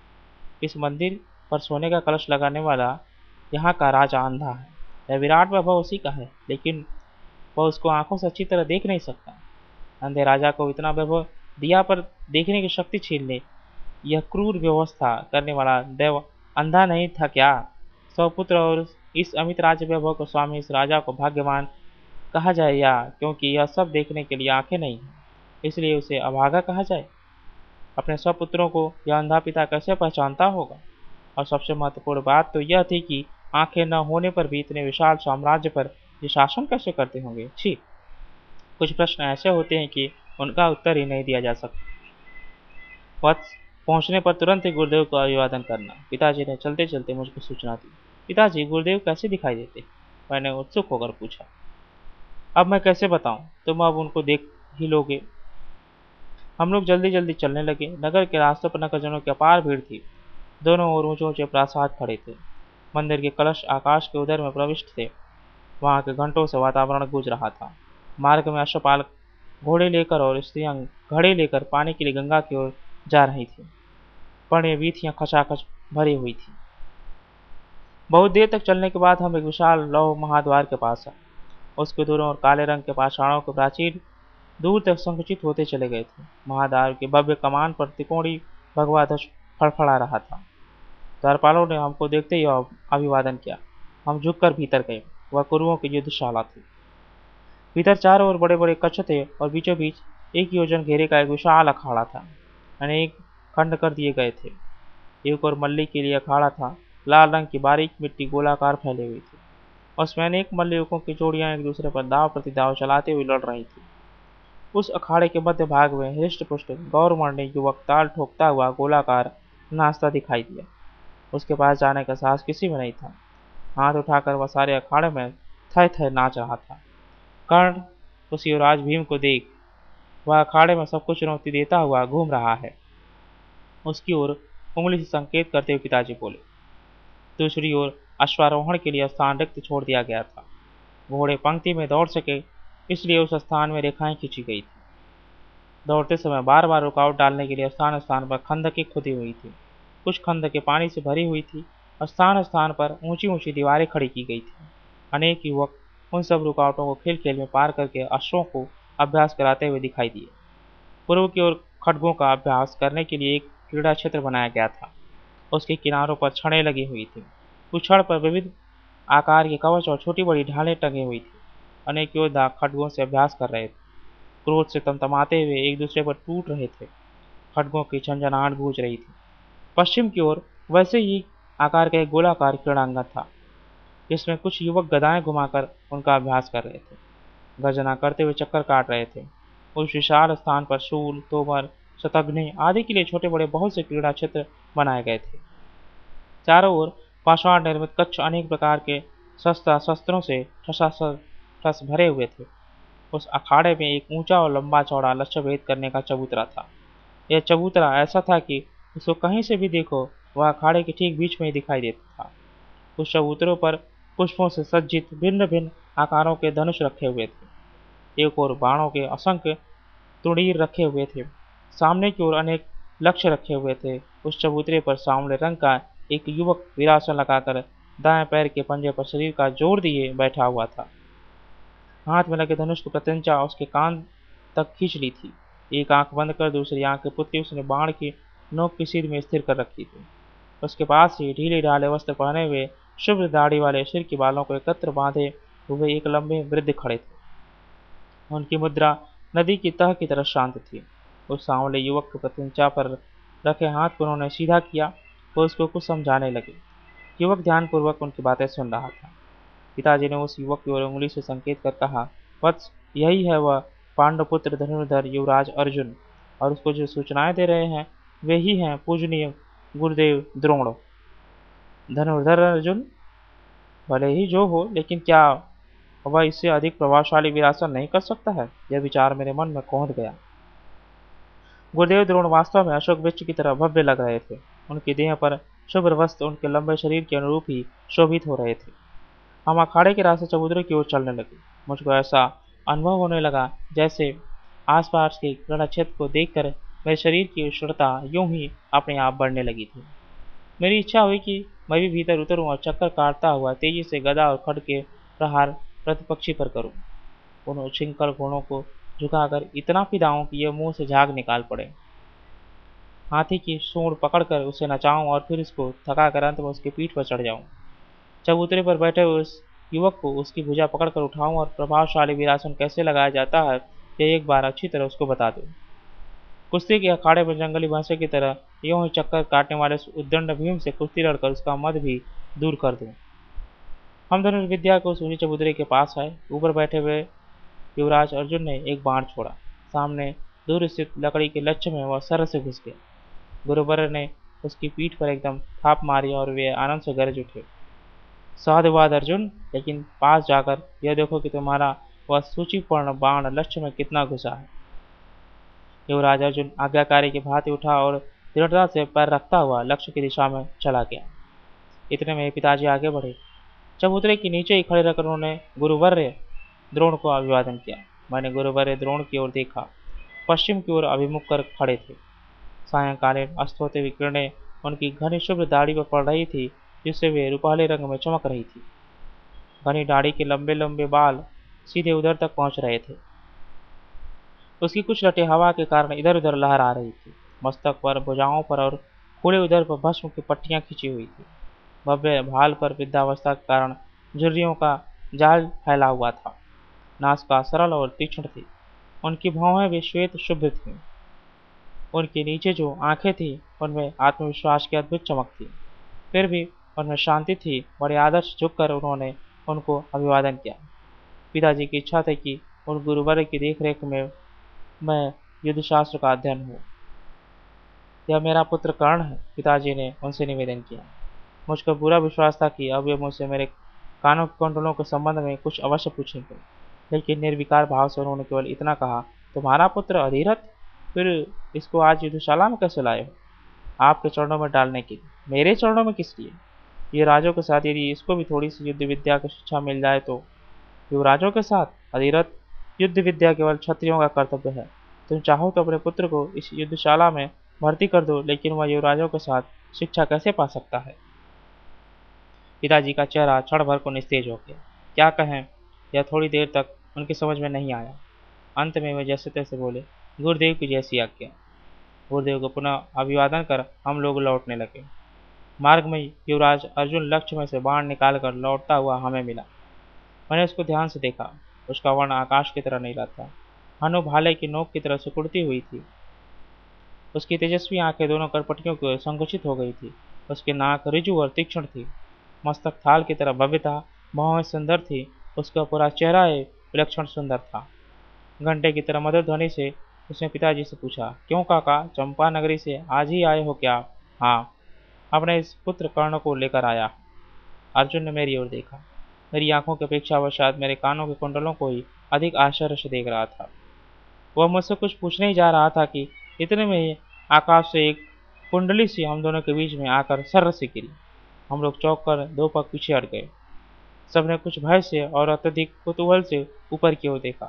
इस मंदिर पर सोने का कलश लगाने वाला यहाँ का राजा अंधा है। यह विराट वैभव उसी का है, लेकिन वह उसको आंखों से अच्छी तरह देख नहीं सकता। अंधे राजा को इतना वैभव दिया पर देखने की शक्ति छीन ले, यह क्रूर व्यवस्था करने वाला देव अंधा नहीं था क्या? स्वपुत्र और इस अमित राज्य वैभव को स्वामी इस राजा को भाग्यवान कहा जाए, या क्योंकि यह सब देखने के लिए आंखें नहीं हैं इसलिए उसे अभागा कहा जाए? अपने स्वपुत्रों को यह अंधा पिता कैसे पहचानता होगा? और सबसे महत्वपूर्ण बात तो यह थी कि आंखें न होने पर भी इतने विशाल साम्राज्य पर ये शासन कैसे करते होंगे? छी! कुछ प्रश्न ऐसे होते हैं कि उनका उत्तर ही नहीं दिया जा सकता। वत्स, पहुंचने पर तुरंत ही गुरुदेव को अभिवादन करना। पिताजी ने चलते चलते मुझको सूचना दी। पिताजी, गुरुदेव कैसे दिखाई देते? मैंने उत्सुक होकर पूछा। अब मैं कैसे बताऊं? तुम अब उनको देख ही लोगे। हम लोग जल्दी जल्दी चलने लगे। नगर के रास्तों पर नगरजनों की अपार भीड़ थी। दोनों ओर ऊंचे ऊंचे प्रासाद खड़े थे। मंदिर के कलश आकाश के उदर में प्रविष्ट थे। वहां के घंटों से वातावरण गूंज रहा था। मार्ग में अश्वपाल घोड़े लेकर और स्त्रियां घड़े लेकर पानी के लिए गंगा की ओर जा रही थी। पर्ण वीथियां खचाखच भरी हुई थी। बहुत देर तक चलने के बाद हम एक विशाल लौह महाद्वार के पास आए। उसके दोनों ओर काले रंग के पाषाणों के प्राचीर दूर तक संकुचित होते चले गए थे। महाद्वार के भव्य कमान पर त्रिकोणी भगवा ध्वज फड़फड़ा रहा था। द्वारपालों ने हमको देखते ही अभिवादन किया। हम झुककर भीतर गए। वह कुरुओं की युद्धशाला थी। भीतर चारों ओर बड़े बड़े कक्ष थे और बीचों बीच एक योजन घेरे का एक विशाल अखाड़ा था। अनेक खंड कर दिए गए थे। एक और मल्ली के लिए अखाड़ा था। लाल रंग की बारीक मिट्टी गोलाकार फैली हुई थी। उसमें अनेक मल्लयुकों की जोड़ियां एक दूसरे पर दाव प्रतिदाव चलाते हुए लड़ रही थी। उस अखाड़े के मध्य भाग में हृष्ट पुष्ट गौरवर्णी युवक ताल ठोकता हुआ गोलाकार नाचता दिखाई दिया। उसके पास जाने का साहस किसी में नहीं था। हाथ उठाकर वह सारे अखाड़े में थय थय नाच रहा था। कर्ण उस युवराज भीम को देख वह अखाड़े में सबको चुनौती देता हुआ घूम रहा है। उसकी ओर उंगली से संकेत करते हुए पिताजी बोले। दूसरी ओर अश्वारोहण के लिए स्थान रिक्त छोड़ दिया गया था। घोड़े पंक्ति में दौड़ सके इसलिए उस स्थान में रेखाएं खींची गई थी। दौड़ते समय बार बार रुकावट डालने के लिए स्थान स्थान पर खंदकें खुदी हुई थी। कुछ खंदकें पानी से भरी हुई थी और स्थान स्थान पर ऊंची ऊंची दीवारें खड़ी की गई थी। अनेक युवक उन सब रुकावटों को खेल खेल में पार करके अश्वों को अभ्यास कराते हुए दिखाई दिए। पूर्व की ओर खड्गों का अभ्यास करने के लिए एक क्रीड़ा क्षेत्र बनाया गया था। उसके किनारों पर छड़ें लगी हुई थी। कुछ छड़ पर विविध आकार के कवच और छोटी बड़ी ढालें टंगी हुई थी। अनेक योद्धा खड्गों से अभ्यास कर रहे थे। क्रोध से तमतमाते हुए एक दूसरे पर टूट रहे थे। खड्गों की झंझनाहट गूंज रही थी। पश्चिम की ओर वैसे ही आकार का एक गोलाकार क्रीड़ांगन था जिसमें कुछ युवक गदाएं घुमाकर उनका अभ्यास कर रहे थे। गर्जना करते हुए चक्कर काट रहे थे। उस विशाल स्थान पर शूल, तोमर, शतघ्ने आदि के लिए छोटे बड़े बहुत से क्रीड़ा क्षेत्र बनाए गए थे। चारों ओर पाषाण निर्मित कक्ष अनेक प्रकार के शस्त्रों से ठस भरे हुए थे। उस अखाड़े में एक ऊंचा और लंबा चौड़ा लक्ष्य भेद करने का चबूतरा था। यह चबूतरा ऐसा था कि उसको कहीं से भी देखो वह अखाड़े के ठीक बीच में ही दिखाई देता था। उस चबूतरों पर पुष्पों से सज्जित भिन्न भिन्न आकारों के धनुष रखे हुए थे। एक ओर बाणों के असंख्य तुड़ीर रखे हुए थे। सामने की ओर अनेक लक्ष्य रखे हुए थे। उस चबूतरे पर सांवले रंग का एक युवक वीरासन लगाकर दाएं पैर के पंजे पर शरीर का जोर दिए बैठा हुआ था। हाथ में लगे धनुष की प्रत्यंचा उसके कान तक खींच ली थी। एक आंख बंद कर दूसरी आंख के पुतली उसने बाण की नोक की सीध में स्थिर कर रखी थी। उसके पास ही ढीले ढाले वस्त्र पहने हुए शुभ्र दाढ़ी वाले सिर के बालों को एकत्र बांधे हुए एक लंबे वृद्ध खड़े थे। उनकी मुद्रा नदी की तह की तरह शांत थी। उस सांवले युवक के प्रत्यंचा पर रखे हाथ को उन्होंने सीधा किया। वो उसको कुछ समझाने लगे। युवक ध्यानपूर्वक उनकी बातें सुन रहा था। पिताजी ने उस युवक की ओर उंगली से संकेत कर कहा, वत्स, यही है वह पांडुपुत्र धनुर्धर युवराज अर्जुन, और उसको जो सूचनाएं दे रहे हैं वे ही हैं पूजनीय गुरुदेव द्रोण। धनुर्धर अर्जुन भले ही जो हो, लेकिन क्या वह इससे अधिक प्रभावशाली विरासत नहीं कर सकता है? यह विचार मेरे मन में कौंध गया। गुरुदेव द्रोण वास्तव में अशोक वृक्ष की तरह भव्य लग रहे थे। उनकी देह पर शुभ्र वस्त्र उनके लंबे शरीर के अनुरूप ही शोभित हो रहे थे। हम अखाड़े के रास्ते चबूतरे की ओर चलने लगे। मुझको ऐसा अनुभव होने लगा जैसे आसपास के क्रीड़ा क्षेत्र को देखकर मेरे शरीर की उष्णता यूं ही अपने आप बढ़ने लगी थी। मेरी इच्छा हुई कि मैं भी भीतर उतरूं और चक्कर काटता हुआ तेजी से गदा और खड्ग के प्रहार प्रतिपक्षी पर करूं। उन उच्छृंखल घोड़ों को झुकाकर इतना फिदाऊं कि ये मुंह से झाग निकाल पड़े। हाथी की सूंड पकड़कर उसे नचाऊं और फिर उसको थकाकर अंत में उसकी पीठ पर चढ़ जाऊं। चबूतरे पर बैठे हुए उस युवक को उसकी भुजा पकड़कर उठाऊं और प्रभावशाली वीरासन कैसे लगाया जाता है यह एक बार अच्छी तरह उसको बता दूं। कुश्ती के अखाड़े में जंगली भैंसे की तरह यूं ही चक्कर काटने वाले उद्दंड भीम से कुश्ती लड़कर उसका मद भी दूर कर दूं। हम धनुर्विद्या को उस ऊंचे चबूतरे के पास आए। ऊपर बैठे हुए युवराज अर्जुन ने एक बाण छोड़ा। सामने दूर स्थित लकड़ी के लक्ष्य में वह सर से घुस गया। गुरुवर ने उसकी पीठ पर एकदम थाप मारी और वे आनंद से गरज उठे। साधुवाद अर्जुन, लेकिन पास जाकर यह देखो कि तुम्हारा वह सूचिपूर्ण बाण लक्ष्य में कितना घुसा है। युवराज अर्जुन आज्ञाकारी की भांति उठा और दृढ़ता से पैर रखता हुआ लक्ष्य की दिशा में चला गया। इतने में पिताजी आगे बढ़े। चबूतरे के नीचे ही खड़े रहकर उन्होंने गुरुवर्य द्रोण को अभिवादन किया। मैंने गुरुवर्य द्रोण की ओर देखा। पश्चिम की ओर अभिमुख कर खड़े थे। सायंकालीन अस्त होते हुए किरणें उनकी घनी शुभ्र दाढ़ी पर पड़ रही थी जिससे वे रुपाले रंग में चमक रही थी। घनी दाढ़ी के लंबे लंबे बाल सीधे उधर तक पहुंच रहे थे। उसकी कुछ लटें हवा के कारण इधर उधर लहरा रही थी। मस्तक पर, भुजाओं पर और खुले उधर पर भस्म की पट्टियां खिंची हुई थी। भव्य भाल पर वृद्धावस्था के कारण झुर्रियों का जाल फैला हुआ था। नासिका सरल और तीक्ष्ण थी। उनकी भौहें भी श्वेत शुभ्र थीं। उनके नीचे जो आंखें थीं उनमें आत्मविश्वास की अद्भुत चमक थी। फिर भी उनमें शांति थी। बड़े आदर से झुककर उन्होंने उनको अभिवादन किया। पिताजी की इच्छा थी कि उन गुरुवर की देखरेख में मैं युद्धशास्त्र का अध्ययन हूँ। यह मेरा पुत्र कर्ण है, पिताजी ने उनसे निवेदन किया। मुझको पूरा विश्वास था कि अब वे मुझसे मेरे कानों के कुंडलों के संबंध में कुछ अवश्य पूछेंगे, लेकिन निर्विकार भाव से उन्होंने केवल इतना कहा, तुम्हारा पुत्र अधिरथ, फिर इसको आज युद्धशाला में कैसे लाए हो? आपके चरणों में डालने के लिए। मेरे चरणों में किस लिए? ये राजों के साथ यदि इसको भी थोड़ी सी युद्ध विद्या की शिक्षा मिल जाए तो। युवराजों के साथ? अधिरथ, युद्ध विद्या केवल क्षत्रियों का कर्तव्य है। तुम चाहो तो अपने पुत्र को इस युद्धशाला में भर्ती कर दो, लेकिन वह युवराजों के साथ शिक्षा कैसे पा सकता है? पिताजी का चेहरा क्षण भर को निस्तेज हो गया। क्या कहें, यह थोड़ी देर तक उनकी समझ में नहीं आया। अंत में वे जैसे तैसे बोले, गुरुदेव की जैसी आज्ञा। गुरुदेव को पुनः अभिवादन कर हम लोग लौटने लगे। मार्ग में युवराज अर्जुन लक्ष्य में से बाण निकालकर लौटता हुआ हमें मिला। मैंने उसको ध्यान से देखा। उसका वर्ण आकाश की तरह नीला था, मानो भाले की नोक की तरह सिकुड़ती हुई थी। उसकी तेजस्वी आंखें दोनों करपटियों की संकुचित हो गई थी। उसकी नाक ऋजु और तीक्ष्ण थी। मस्तक थाल की तरह भव्य था। भौहें सुंदर थी। उसका पूरा चेहरा विलक्षण सुंदर था। घंटे की तरह मधुर ध्वनि से उसने पिताजी से पूछा, क्यों काका, चंपा नगरी से आज ही आए हो क्या? हाँ, अपने इस पुत्र कर्ण को लेकर आया। अर्जुन ने मेरी ओर देखा। मेरी आंखों की अपेक्षा वह शायद मेरे कानों के कुंडलों को ही अधिक आश्चर्य से देख रहा था। वह मुझसे कुछ पूछने ही जा रहा था कि इतने में ही आकाश से एक कुंडली सी हम दोनों के बीच में आकर सर्र से गिरी। हम लोग चौंक कर दो पग पीछे हट गए। सबने कुछ भय से और अत्यधिक कुतूहल से ऊपर की ओर देखा।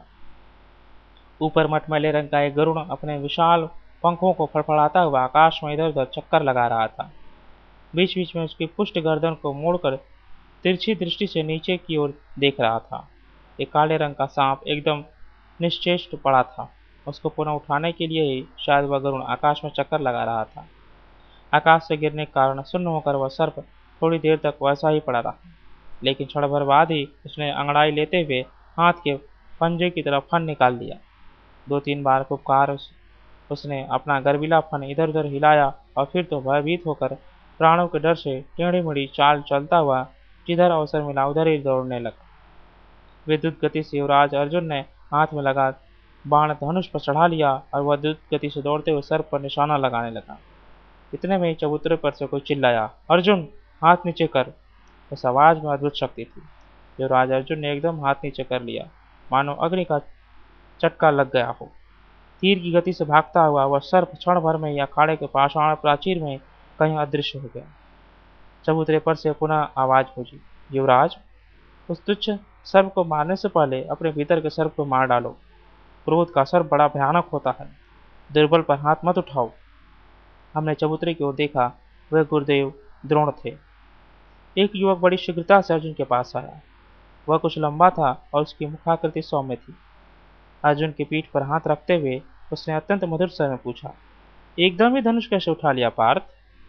ऊपर मटमैले रंग का एक गरुड़ अपने विशाल पंखों को फड़फड़ाता हुआ आकाश में इधर उधर चक्कर लगा रहा था। बीच बीच में उसकी पुष्ट गर्दन को मोड़कर तिरछी दृष्टि से नीचे की ओर देख रहा था। एक काले रंग का सांप एकदम निश्चेष्ट पड़ा था। उसको पुनः उठाने के लिए ही शायद वह गरुड़ आकाश में चक्कर लगा रहा था। आकाश से गिरने के कारण सुन्न होकर वह सर्प थोड़ी देर तक वैसा ही पड़ा रहा, लेकिन क्षण भर बाद ही उसने अंगड़ाई लेते हुए हाथ के पंजे की तरफ फन निकाल दिया। दो तीन बार फुफकार उसने अपना गर्विला फन इधर उधर हिलाया और फिर तो भयभीत होकर प्राणों के डर से टेढ़ी मेढ़ी चाल चलता हुआ जिधर अवसर मिला उधर ही दौड़ने लगा। विद्युत गति से युवराज अर्जुन ने हाथ में लगा बाण धनुष पर चढ़ा लिया और वह द्रुत गति से दौड़ते हुए सर्प पर निशाना लगाने लगा। इतने में ही चबूतरे पर से कोई चिल्लाया, अर्जुन, हाथ नीचे कर। उस आवाज में अद्भुत शक्ति थी। युवराज अर्जुन ने एकदम हाथ नीचे कर लिया, मानो अग्नि का चटका लग गया हो। तीर की गति से भागता हुआ वह सर्प क्षण भर में ही अखाड़े के पाषाण प्राचीर में कहीं अदृश्य हो गया। चबूतरे पर से पुनः आवाज गूंजी, युवराज, उस तुच्छ सर्प को मारने से पहले अपने भीतर के सर्प को मार डालो। क्रोध का सर्प बड़ा भयानक होता है। दुर्बल पर हाथ मत उठाओ। हमने चबूतरे की ओर देखा। वह गुरुदेव द्रोण थे। एक युवक बड़ी शीघ्रता से अर्जुन के पास आया। वह कुछ लंबा था और उसकी मुखाकृति सौम्य थी। अर्जुन की पीठ पर हाथ रखते हुए उसने अत्यंत मधुर स्वर में पूछा, एकदम ही धनुष कैसे उठा लिया पार्थ?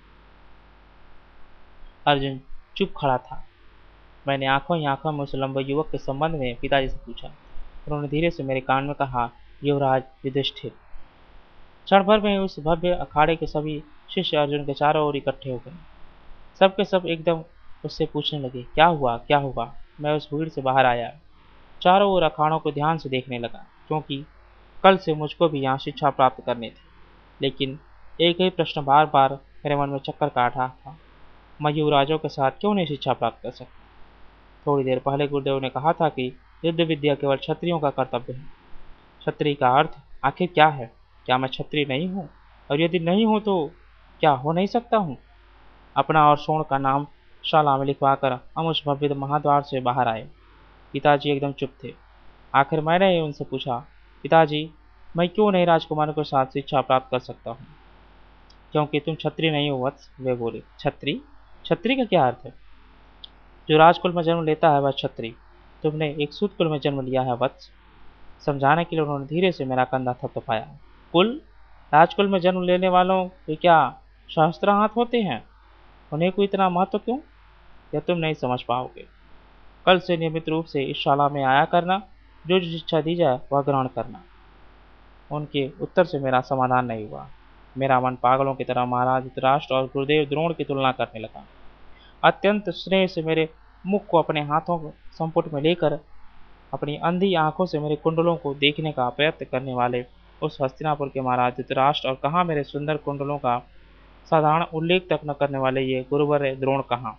अर्जुन चुप खड़ा था। मैंने आंखों ही आंखों में उस लंबे युवक के संबंध में पिताजी से पूछा। उन्होंने धीरे से मेरे कान में कहा, युवराज युधिष्ठिर। क्षण भर में उस भव्य अखाड़े के सभी शिष्य अर्जुन के चारों ओर इकट्ठे हो गए। सब के सब एकदम उससे पूछने लगे, क्या हुआ, क्या हुआ? मैं उस भीड़ से बाहर आया, चारों ओर अखाड़ों को ध्यान से देखने लगा, क्योंकि कल से मुझको भी यहाँ शिक्षा प्राप्त करनी थी। लेकिन एक ही प्रश्न बार बार मेरे मन में चक्कर काट रहा था, मैं युवराजों के साथ क्यों नहीं शिक्षा प्राप्त कर सकता? थोड़ी देर पहले गुरुदेव ने कहा था कि युद्ध विद्या केवल क्षत्रियों का कर्तव्य है। क्षत्रिय का अर्थ आखिर क्या है? क्या मैं क्षत्रिय नहीं हूँ? और यदि नहीं हूँ तो क्या हो नहीं सकता हूँ? अपना और सोण का नाम शाला में लिखवाकर हम उस भव्य महाद्वार से बाहर आए। पिताजी एकदम चुप थे। आखिर मैंने उनसे पूछा, पिताजी, मैं क्यों नहीं राजकुमारों के साथ शिक्षा प्राप्त कर सकता हूँ? क्योंकि तुम क्षत्रिय नहीं हो वत्स, वे बोले। क्षत्रिय? क्षत्रिय का क्या अर्थ है? जो राजकुल में जन्म लेता है वह क्षत्रिय। तुमने एक सूत कुल में जन्म लिया है वत्स। समझाने के लिए उन्होंने धीरे से मेरा कंधा थपथपाया। कुल? राजकुल में जन्म लेने वालों के क्या सहस्त्र हाथ होते हैं? उन्हें को इतना महत्व क्यों? यह तुम नहीं समझ पाओगे। कल से नियमित रूप से इस शाला में आया करना, जो जो शिक्षा दी जाए वह ग्रहण करना। उनके उत्तर से मेरा समाधान नहीं हुआ। मेरा मन पागलों की तरह महाराज धृतराष्ट्र और गुरुदेव द्रोण की तुलना करने लगा। अत्यंत स्नेह से मेरे मुख को अपने हाथों संपुट में लेकर अपनी अंधी आंखों से मेरे कुंडलों को देखने का प्रयत्न करने वाले उस हस्तिनापुर के महाराज धृतराष्ट्र, और कहाँ मेरे सुंदर कुंडलों का साधारण उल्लेख तक न करने वाले ये गुरुवर द्रोण कहाँ।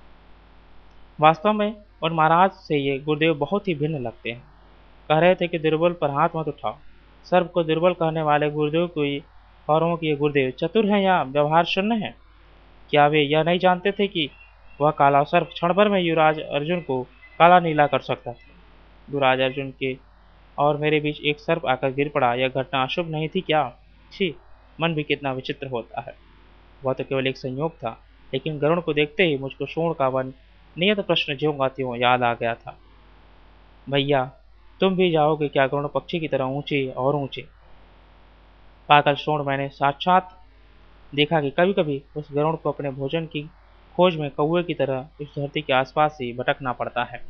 वास्तव में उन महाराज से ये गुरुदेव बहुत ही भिन्न लगते हैं। कह रहे थे कि दुर्बल पर हाथ मत उठाओ। सर्व को दुर्बल कहने वाले गुरुदेव कोई कौरवों के ये गुरुदेव चतुर हैं या व्यवहार शून्य हैं? क्या वे यह नहीं जानते थे कि वह काला सर्प क्षण भर में युवराज अर्जुन को काला नीला कर सकता था? युवराज अर्जुन के और मेरे बीच एक सर्प आकर गिर पड़ा, यह घटना अशुभ नहीं थी क्या? छी, मन भी कितना विचित्र होता है। वह तो केवल एक संयोग था, लेकिन गरुण को देखते ही मुझको शोण का वन नियत प्रश्न ज्यों का त्यों याद आ गया था। भैया, तुम भी जाओगे क्या गरुण पक्षी की तरह ऊंचे और ऊंचे? पागल शोण, मैंने साक्षात देखा कि कभी कभी उस गरुण को अपने भोजन की खोज में कौवे की तरह इस धरती के आसपास ही भटकना पड़ता है,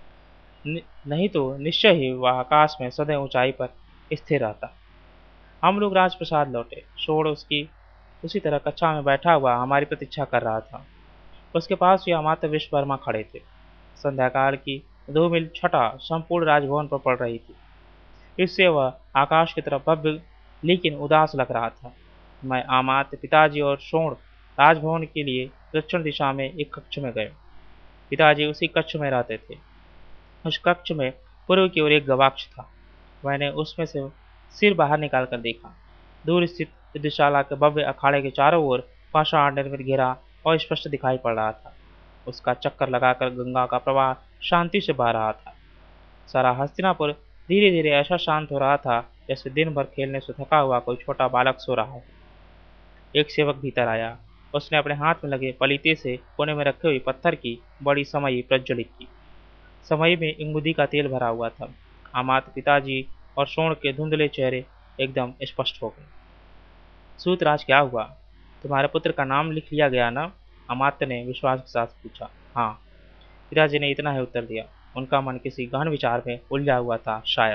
नहीं तो निश्चय ही वह आकाश में सदैव ऊंचाई पर स्थिर रहता। हम लोग राजप्रसाद लौटे। शोण उसकी उसी तरह कक्षा में बैठा हुआ हमारी प्रतीक्षा कर रहा था। उसके पास ही अमात्य विश्ववर्मा खड़े थे। संध्याकाल की 2 मील छटा संपूर्ण राजभवन पर पड़ रही थी। इससे वह आकाश की तरफ भव्य लेकिन उदास लग रहा था। मैं, अमात्य, पिताजी और शोण राजभवन के लिए दक्षिण दिशा में एक कक्ष में गए। पिताजी उसी कक्ष में रहते थे। उस कक्ष में पूर्व की ओर एक गवाक्ष था। मैंने उसमें से सिर बाहर निकालकर देखा। दूर स्थित युद्धशाला के भव्य अखाड़े के चारों ओर पाषाण निर्मित घेरा और स्पष्ट दिखाई पड़ रहा था। उसका चक्कर लगाकर गंगा का प्रवाह शांति से बह रहा था। सारा हस्तिनापुर धीरे धीरे ऐसा शांत हो रहा था जैसे दिन भर खेलने से थका हुआ कोई छोटा बालक सो रहा हो। एक सेवक भीतर आया। उसने अपने हाथ में लगे पलीते से कोने में रखे हुए पत्थर की बड़ी समई प्रज्वलित की। समई में इंगुदी का तेल भरा हुआ था। अमात्य, पिताजी और शोण के धुंधले चेहरे एकदम स्पष्ट हो गए। सूतराज, क्या हुआ? तुम्हारे पुत्र का नाम लिख लिया गया ना? अमात्य ने विश्वास के साथ पूछा। हाँ, पिताजी ने इतना ही उत्तर दिया। उनका मन किसी गहन विचार में उलझा हुआ था शायद।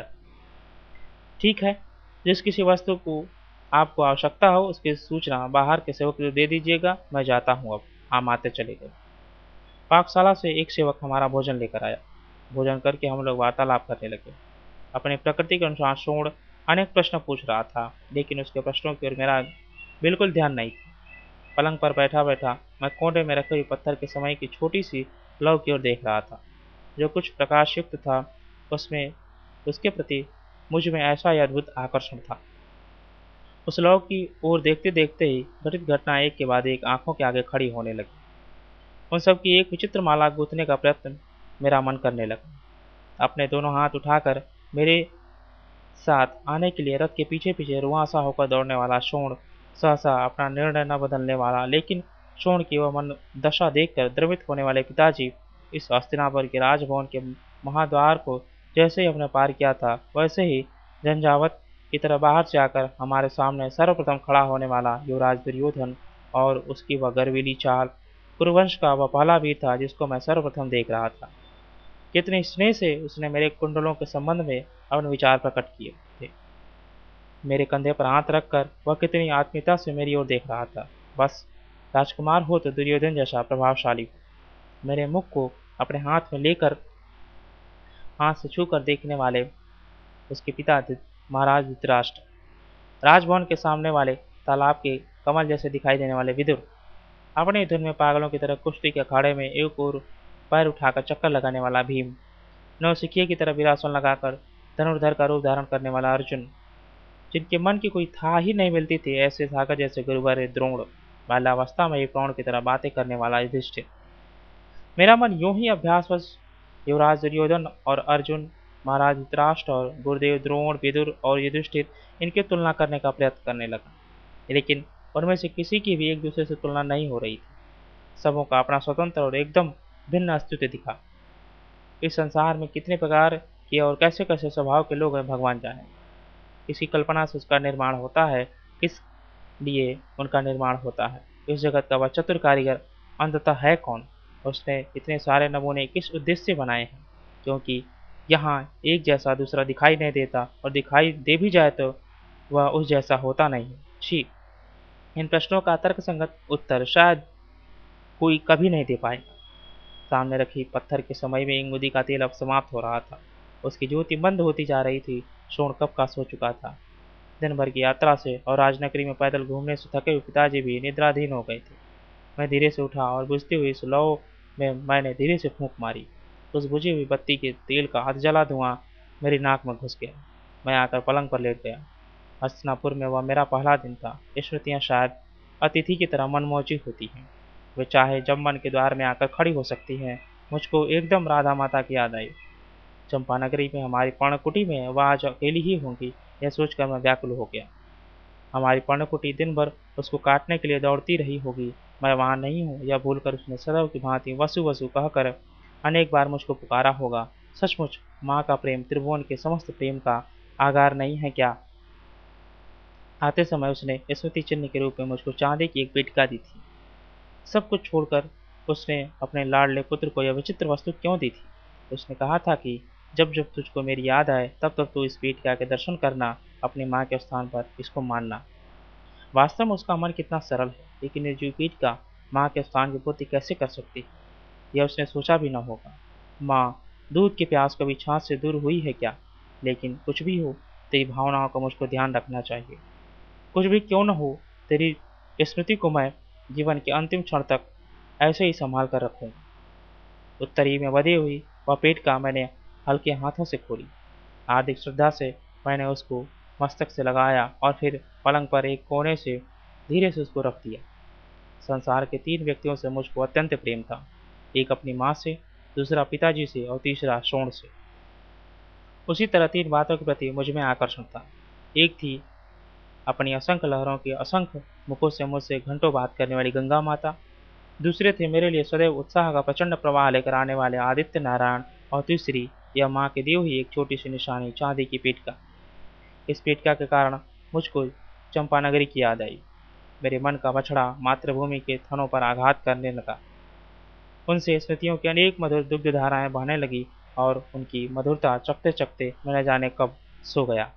ठीक है, जिस किसी वस्तु को आपको आवश्यकता हो उसकी सूचना बाहर के सेवक को दे दीजिएगा। मैं जाता हूँ अब। अमात्य चले गए। पाकशाला से एक सेवक हमारा भोजन लेकर आया। भोजन करके हम लोग वार्तालाप करने लगे। अपनी प्रकृति के अनुसार शोण अनेक प्रश्न पूछ रहा था, लेकिन उसके प्रश्नों की ओर मेरा बिल्कुल ध्यान नहीं था। पलंग पर बैठा बैठा मैं कोने में रखे हुए पत्थर के समय की छोटी सी लौ की ओर देख रहा था, जो कुछ प्रकाशयुक्त था। उसमें उसके प्रति मुझ में ऐसा ही अद्भुत आकर्षण था। उस लौ की ओर देखते देखते ही घटित घटना एक के बाद एक आंखों के आगे खड़ी होने लगी। उन सब की एक विचित्र माला गूंथने का प्रयत्न मेरा मन करने लगा। अपने दोनों हाथ उठाकर मेरे साथ आने के लिए रथ के पीछे पीछे रुआंसा होकर दौड़ने वाला शोण, सहसा अपना निर्णय न बदलने वाला, लेकिन शोण की वह मन दशा देखकर द्रवित होने वाले पिताजी, इस हस्तिनापुर के राजभवन के महाद्वार को जैसे ही हमने पार किया था, वैसे ही झंझावत की तरह बाहर से आकर हमारे सामने सर्वप्रथम खड़ा होने वाला युवराज दुर्योधन, और उसकी वह गर्वीली चाल कुरुवंश का वह पहला वीर था जिसको मैं सर्वप्रथम देख रहा था। कितने स्नेह से उसने मेरे कुंडलों के संबंध में अपने विचार प्रकट किए थे। मेरे कंधे पर हाथ रखकर वह कितनी आत्मीयता से मेरी ओर देख रहा था। बस राजकुमार हो तो दुर्योधन जैसा प्रभावशाली हो। मेरे मुख को अपने हाथ में लेकर हाथ से छूकर देखने वाले उसके पिता महाराज धृतराष्ट्र, राजभवन के सामने वाले तालाब के कमल जैसे दिखाई देने वाले विदुर, अपने धुन में पागलों की तरह कुश्ती के अखाड़े में एक और पैर उठाकर चक्कर लगाने वाला भीम, नौसिखिए की तरह विरासन लगाकर धनुर्धर का रूप धारण करने वाला अर्जुन, जिनके मन की कोई था ही नहीं मिलती थी ऐसे सागर जैसे गुरुवर द्रोण, बाल्यावस्था में ही प्राण की तरह बातें करने वाला युधिष्ठिर। मेरा मन यूं ही अभ्यासवश युवराज दुर्योधन और अर्जुन, महाराज धृतराष्ट्र और गुरुदेव द्रोण, विदुर और युधिष्ठिर, इनकी तुलना करने का प्रयत्न करने लगा, लेकिन उनमें से किसी की भी एक दूसरे से तुलना नहीं हो रही थी। सबों का अपना स्वतंत्र और एकदम भिन्न अस्तित्व दिखा। इस संसार में कितने प्रकार के और कैसे कैसे स्वभाव के लोग हैं भगवान जाने। किसी कल्पना से उसका निर्माण होता है, किस लिए उनका निर्माण होता है। इस जगत का वह चतुर कारीगर अंततः है कौन? उसने इतने सारे नमूने किस उद्देश्य से बनाए हैं? क्योंकि यहाँ एक जैसा दूसरा दिखाई नहीं देता, और दिखाई दे भी जाए तो वह उस जैसा होता नहीं। छी! इन प्रश्नों का तर्कसंगत उत्तर शायद कोई कभी नहीं दे पाएगा। सामने रखी पत्थर के समय में इंगुदी का तेल अब समाप्त हो रहा था। उसकी ज्योति बंद होती जा रही थी। शोण कब का सो चुका था। दिन भर की यात्रा से और राजनगरी में पैदल घूमने से थके हुए पिताजी भी निद्राधीन हो गए थे। मैं धीरे से उठा और बुझती हुई इस लौ में मैंने धीरे से फूंक मारी। उस बुझी हुई बत्ती के तेल का अधजला धुआं मेरी नाक में घुस गया। मैं आकर पलंग पर लेट गया। हस्तिनापुर में वह मेरा पहला दिन था। स्मृतियाँ शायद अतिथि की तरह मनमौजी होती हैं। वे चाहे जब मन के द्वार में आकर खड़ी हो सकती हैं। मुझको एकदम राधा माता की याद आई। चंपानगरी में हमारी पर्णकुटी में वह आज अकेली ही होंगी, यह सोचकर मैं व्याकुल हो गया। हमारी पर्णकुटी दिन भर उसको काटने के लिए दौड़ती रही होगी। मैं वहाँ नहीं हूँ यह भूलकर उसने सदैव की भांति वसु वसु कहकर अनेक बार मुझको पुकारा होगा। सचमुच माँ का प्रेम त्रिभुवन के समस्त प्रेम का आगार नहीं है क्या? आते समय उसने स्मृति चिन्ह के रूप में मुझको चांदी की एक पेटिका दी थी। सब कुछ छोड़कर उसने अपने लाडले पुत्र को यह विचित्र वस्तु क्यों दी थी? उसने कहा था कि जब जब तुझको मेरी याद आए तब तब तू इस पेटिका के दर्शन करना, अपनी माँ के स्थान पर इसको मानना। वास्तव में उसका मन कितना सरल है, लेकिन निर्जीव पेटिका माँ के स्थान की पूर्ति कैसे कर सकती है, यह उसने सोचा भी न होगा। माँ, दूध की प्यास कभी छाछ से दूर हुई है क्या? लेकिन कुछ भी हो, तेरी भावनाओं का मुझको ध्यान रखना चाहिए। कुछ भी क्यों न हो, तेरी स्मृति को मैं जीवन के अंतिम क्षण तक ऐसे ही संभाल कर रखूंगा। उत्तरी में बधी हुई वह पेटिका मैंने हल्के हाथों से खोली। हार्दिक श्रद्धा से मैंने उसको मस्तक से लगाया और फिर पलंग पर एक कोने से धीरे से उसको रख दिया। संसार के 3 व्यक्तियों से मुझको अत्यंत प्रेम था। एक अपनी माँ से, दूसरा पिताजी से और तीसरा शोण से। उसी तरह 3 बातों के प्रति मुझ में आकर्षण था। एक थी अपनी असंख्य लहरों के असंख्य मुखों से मुझसे घंटों बात करने वाली गंगा माता। दूसरे थे मेरे लिए सदैव उत्साह का प्रचंड प्रवाह लेकर आने वाले आदित्य नारायण। और तीसरी यह माँ के दी हुई एक छोटी सी निशानी चांदी की पेटिका। इस पेटिका के कारण मुझको चंपानगरी की याद आई। मेरे मन का बछड़ा मातृभूमि के थनों पर आघात करने लगा। उनसे स्मृतियों की अनेक मधुर दुग्ध धाराएं बहने लगी और उनकी मधुरता चखते चखते मैं न जाने कब सो गया।